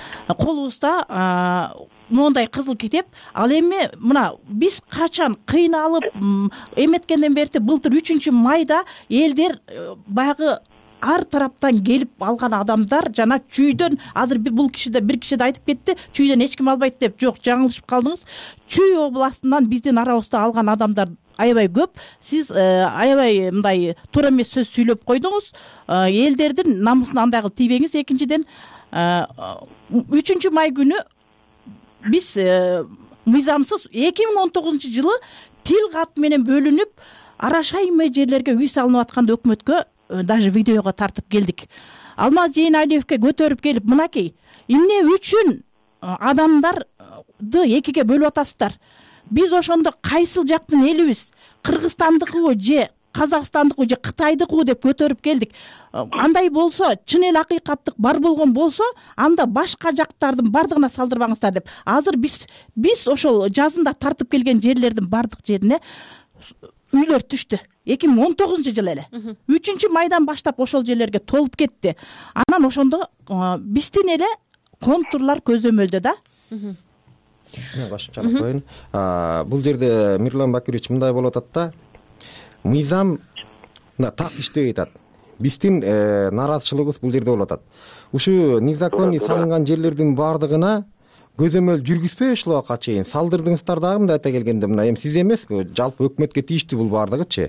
Колубузда мондай кызыл китеп. Ал эми мына биз качан кыйналып эметкенден берти былтыр үчүнчү майда элдер баягы ар тараптан келип алган адамдар жана чүйдөн, азыр бул киши да бир киши да айтып кетти, чүйдөн эч ким албайт деп. Жок, жаңылышып калдыңыз. Чүй областынан биздин арабызда алган адамдар аябай көп. Сиз аябай мындай туура эмес сөз сүйлөп койдуңуз. Элдердин намысына андай кылып тийбеңиз. Экинчиден, үчүнчү май күнү биз мыйзамсыз эки миң он тогузунчу жылы тил кат менен бөлүнүп арашаймай жерлерге үй салынып атканда өкмөткө даже видеого тартып келдик. Алмаз Жээналиевке көтөрүп келип, мынакей, эмне үчүн адамдарды экиге бөлүп атасыздар? Биз ошондо кайсыл жактын элибиз? Кыргызстандыкыбы же Казакстандыкыбы же Кытайдыкыбы деп көтөрүп келдик. Андай болсо, чын эле акыйкаттык бар болгон болсо, анда башка жактардын бардыгына салдырбаңыздар деп. Азыр биз биз ошол жазында тартып келген жерлердин бардык жерине үйлөр түштү. эки миң он тогузунчу жылы эле. үчүнчү майдан баштап ошол жерлерге толуп кетти. Анан ошондо биздин эле контурлар көзөмөлдө да. Мен кошумчалап коеюн. Бул жерде Мирлан Бакирович мындай болуп атат да. Мыйзам так иштебей атат. Биздин нараазычылыгыбыз бул жерде болуп атат. Ушу незаконный салынган жерлердин бардыгына көзөмөл жүргүзбөй ушул убакка чейин салдырдыңыздар дагы. Мындай айта келгенде, мына эми сиз эмес, жалпы өкмөткө тийиштүү бул бардыгычы.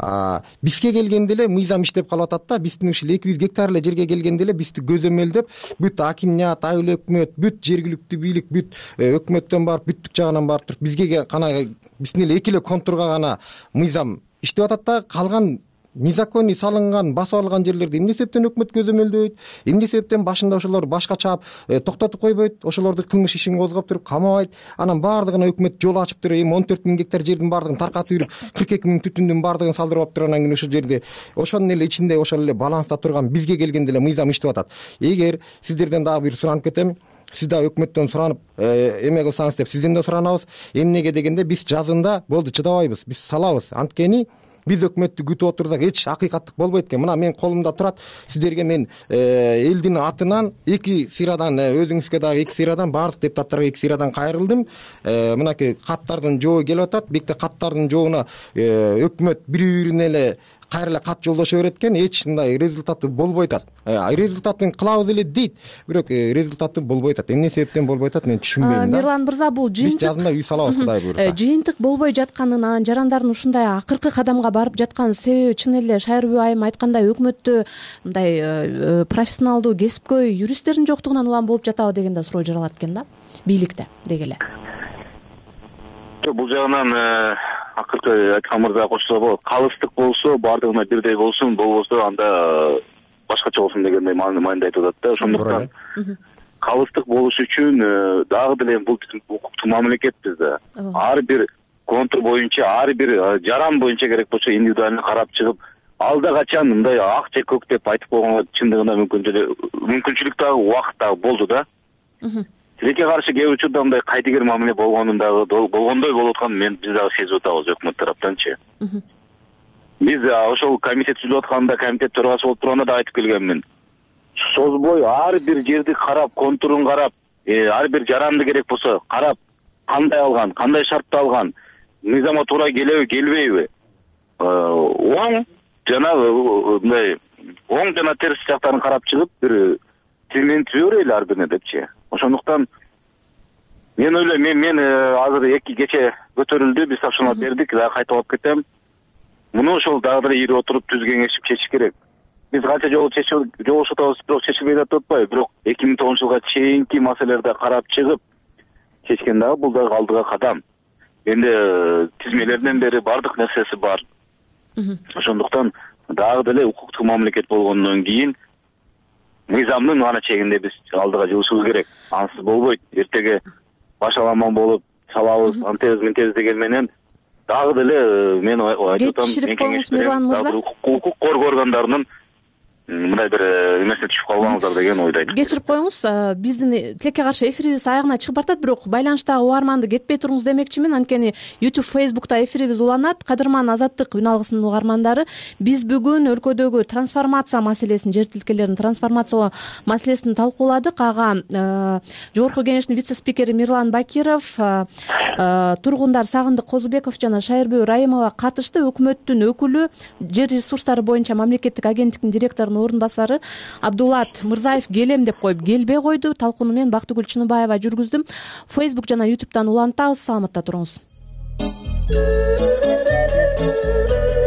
Бизге келгенде эле мыйзам иштеп калып атат да. Биздин ушул эки жүз гектар эле жерге келгенде эле бизди көзөмөлдөп, бүт акимият, айыл өкмөт, бүт жергиликтүү бийлик, бүт өкмөттөн барып, бүттүк жагынан барып туруп бизге гана, биздин эле эки эле контурга гана мыйзам иштеп атат да. Калган незаконный салынган, басып алган жерлерди эмне себептен өкмөт көзөмөлдөйт? Эмне себептен башында ошолор башка чаап токтотуп койбойт? Ошолорду кылмыш ишин козгоп туруп камабайт? Анан бардыгына өкмөт жол ачып туруп, эми он төрт миң гектар жердин бардыгын таркатып жүрүп, кырк эки миң түтүндүн бардыгын салдырып алып туруп, анан кийин ошол жерде ошонун эле ичинде ошол эле баланста турган бизге келгенде эле мыйзам иштеп атат. Эгер сиздерден дагы бир суранып кетем, сиз да өкмөттөн суранып эме кылсаңыз деп сизден да суранабыз. Эмнеге дегенде, биз жазында болду чыдабайбыз, биз салабыз. Анткени биз өкмөттү күтүп отурсак эч акыйкаттык болбойт экен. Мына мен колумда турат, сиздерге мен элдин атынан эки сыйрадан, өзүңүзгө дагы эки сыйрадан, баардык депутаттарга эки сыйрадан кайрылдым. Мынакей каттардын жообу келип атат. Бекте каттардын жообуна өкмөт бири-бирине эле кайра эле кат жолдошо берет экен, эч мындай результаты болбой атат. Результатын кылабыз эле дейт, бирок результаты болбой атат. Эмне себептен болбой атат, мен түшүнбөйм да. Мирлан мырза, бул жыйынтык биз жазында үй салабыз, Кудай буйруса. Жыйынтык болбой жатканын, анан жарандардын ушундай акыркы кадамга барып жаткан себеби чын эле Шайырбүй айым айткандай өкмөттө мындай профессионалдуу, кесипкөй юристтердин жоктугунан улам болуп жатабы деген да суроо жаралат экен да, бийликте деги эле. Бул жагынан акыркы айткан мырза кошсо болот. Калыстык болсо баардыгына бирдей болсун, болбосо анда башкача болсун дегендей маанайда айтып атат да. Ошондуктан калыстык болуш үчүн дагы деле бул биздин укуктуу мамлекетпиз да. Ар бир контур боюнча, ар бир жаран боюнча керек болсо индивидуально карап чыгып, алда качан мындай ак же көк деп айтып койгонго чындыгында мүмкүнчүлүк дагы убакыт дагы болду да. Тилекке каршы кээ бир учурда мындай кайтыгер мамиле болгонун дагы болгондой болуп атканын мен биз дагы сезип атабыз өкмөт тараптанчы. Биз ошол комитет түзүлүп атканда, комитет төрагасы болуп турганда да айтып келгенмин. Созбой ар бир жерди карап, контурун карап, ар бир жаранды керек болсо карап, кандай алган, кандай шартта алган, мыйзамга туура келеби, келбейби? Оң жана мындай оң жана терс жактарын карап чыгып, бир тилмен түзө берели ар бирине депчи. Ошондуктан мен ойлойм, мен мен азыр эки кече көтөрүлдү, биз тапшырма бердик, дагы кайтып алып кетем. Муну ошол дагы деле ири отуруп түз кеңешип чечиш керек. биз канча жолу жолугушуп атабыз, бирок чечилбей жатып атпайбы. Бирок эки миң тогузунчу жылга чейинки маселелерди карап чыгып чечкен дагы бул дагы алдыга кадам. Эми тизмелерден бери бардык нерсеси бар. Ошондуктан дагы деле укуктук мамлекет болгондон кийин мыйзамдын гана чегинде биз алдыга жылышыбыз керек. Ансыз болбойт. Эртеге башаламан болуп салабыз, антебиз мынтебиз деген менен дагы деле мен айтып атам, кечирип коюңуз Мирлан мырза. Укук коргоо органдарынын мындай бир эмесине түшүп калбаңыздар деген ойду айтып. Кечирип коюңуз, биздин тилекке каршы эфирибиз аягына чыгып баратат, бирок байланыштагы угарманды кетпей туруңуз демекчимин. Анткени YouTube, Facebook'та эфирибиз уланат. Кадырман Азаттык үн алгысынын угармандары, биз бүгүн өлкөдөгү трансформация маселесин, жер тилкелерин трансформациялоо маселесин талкууладык. Ага Жогорку Кеңештин вице-спикери Мирлан Бакиров, тургундар Сагындык Козубеков жана Шайырбүй Райымова катышты. Өкмөттүн өкүлү, жер ресурстары боюнча мамлекеттик агенттиктин директорунун орун басары Абдулат Мырзаев келем деп коюп келбей койду. Талкууну мен Бактыгүл Чыныбаева жүргүздүм. Facebook жана YouTube'дан улантабыз. Саламатта туруңуз.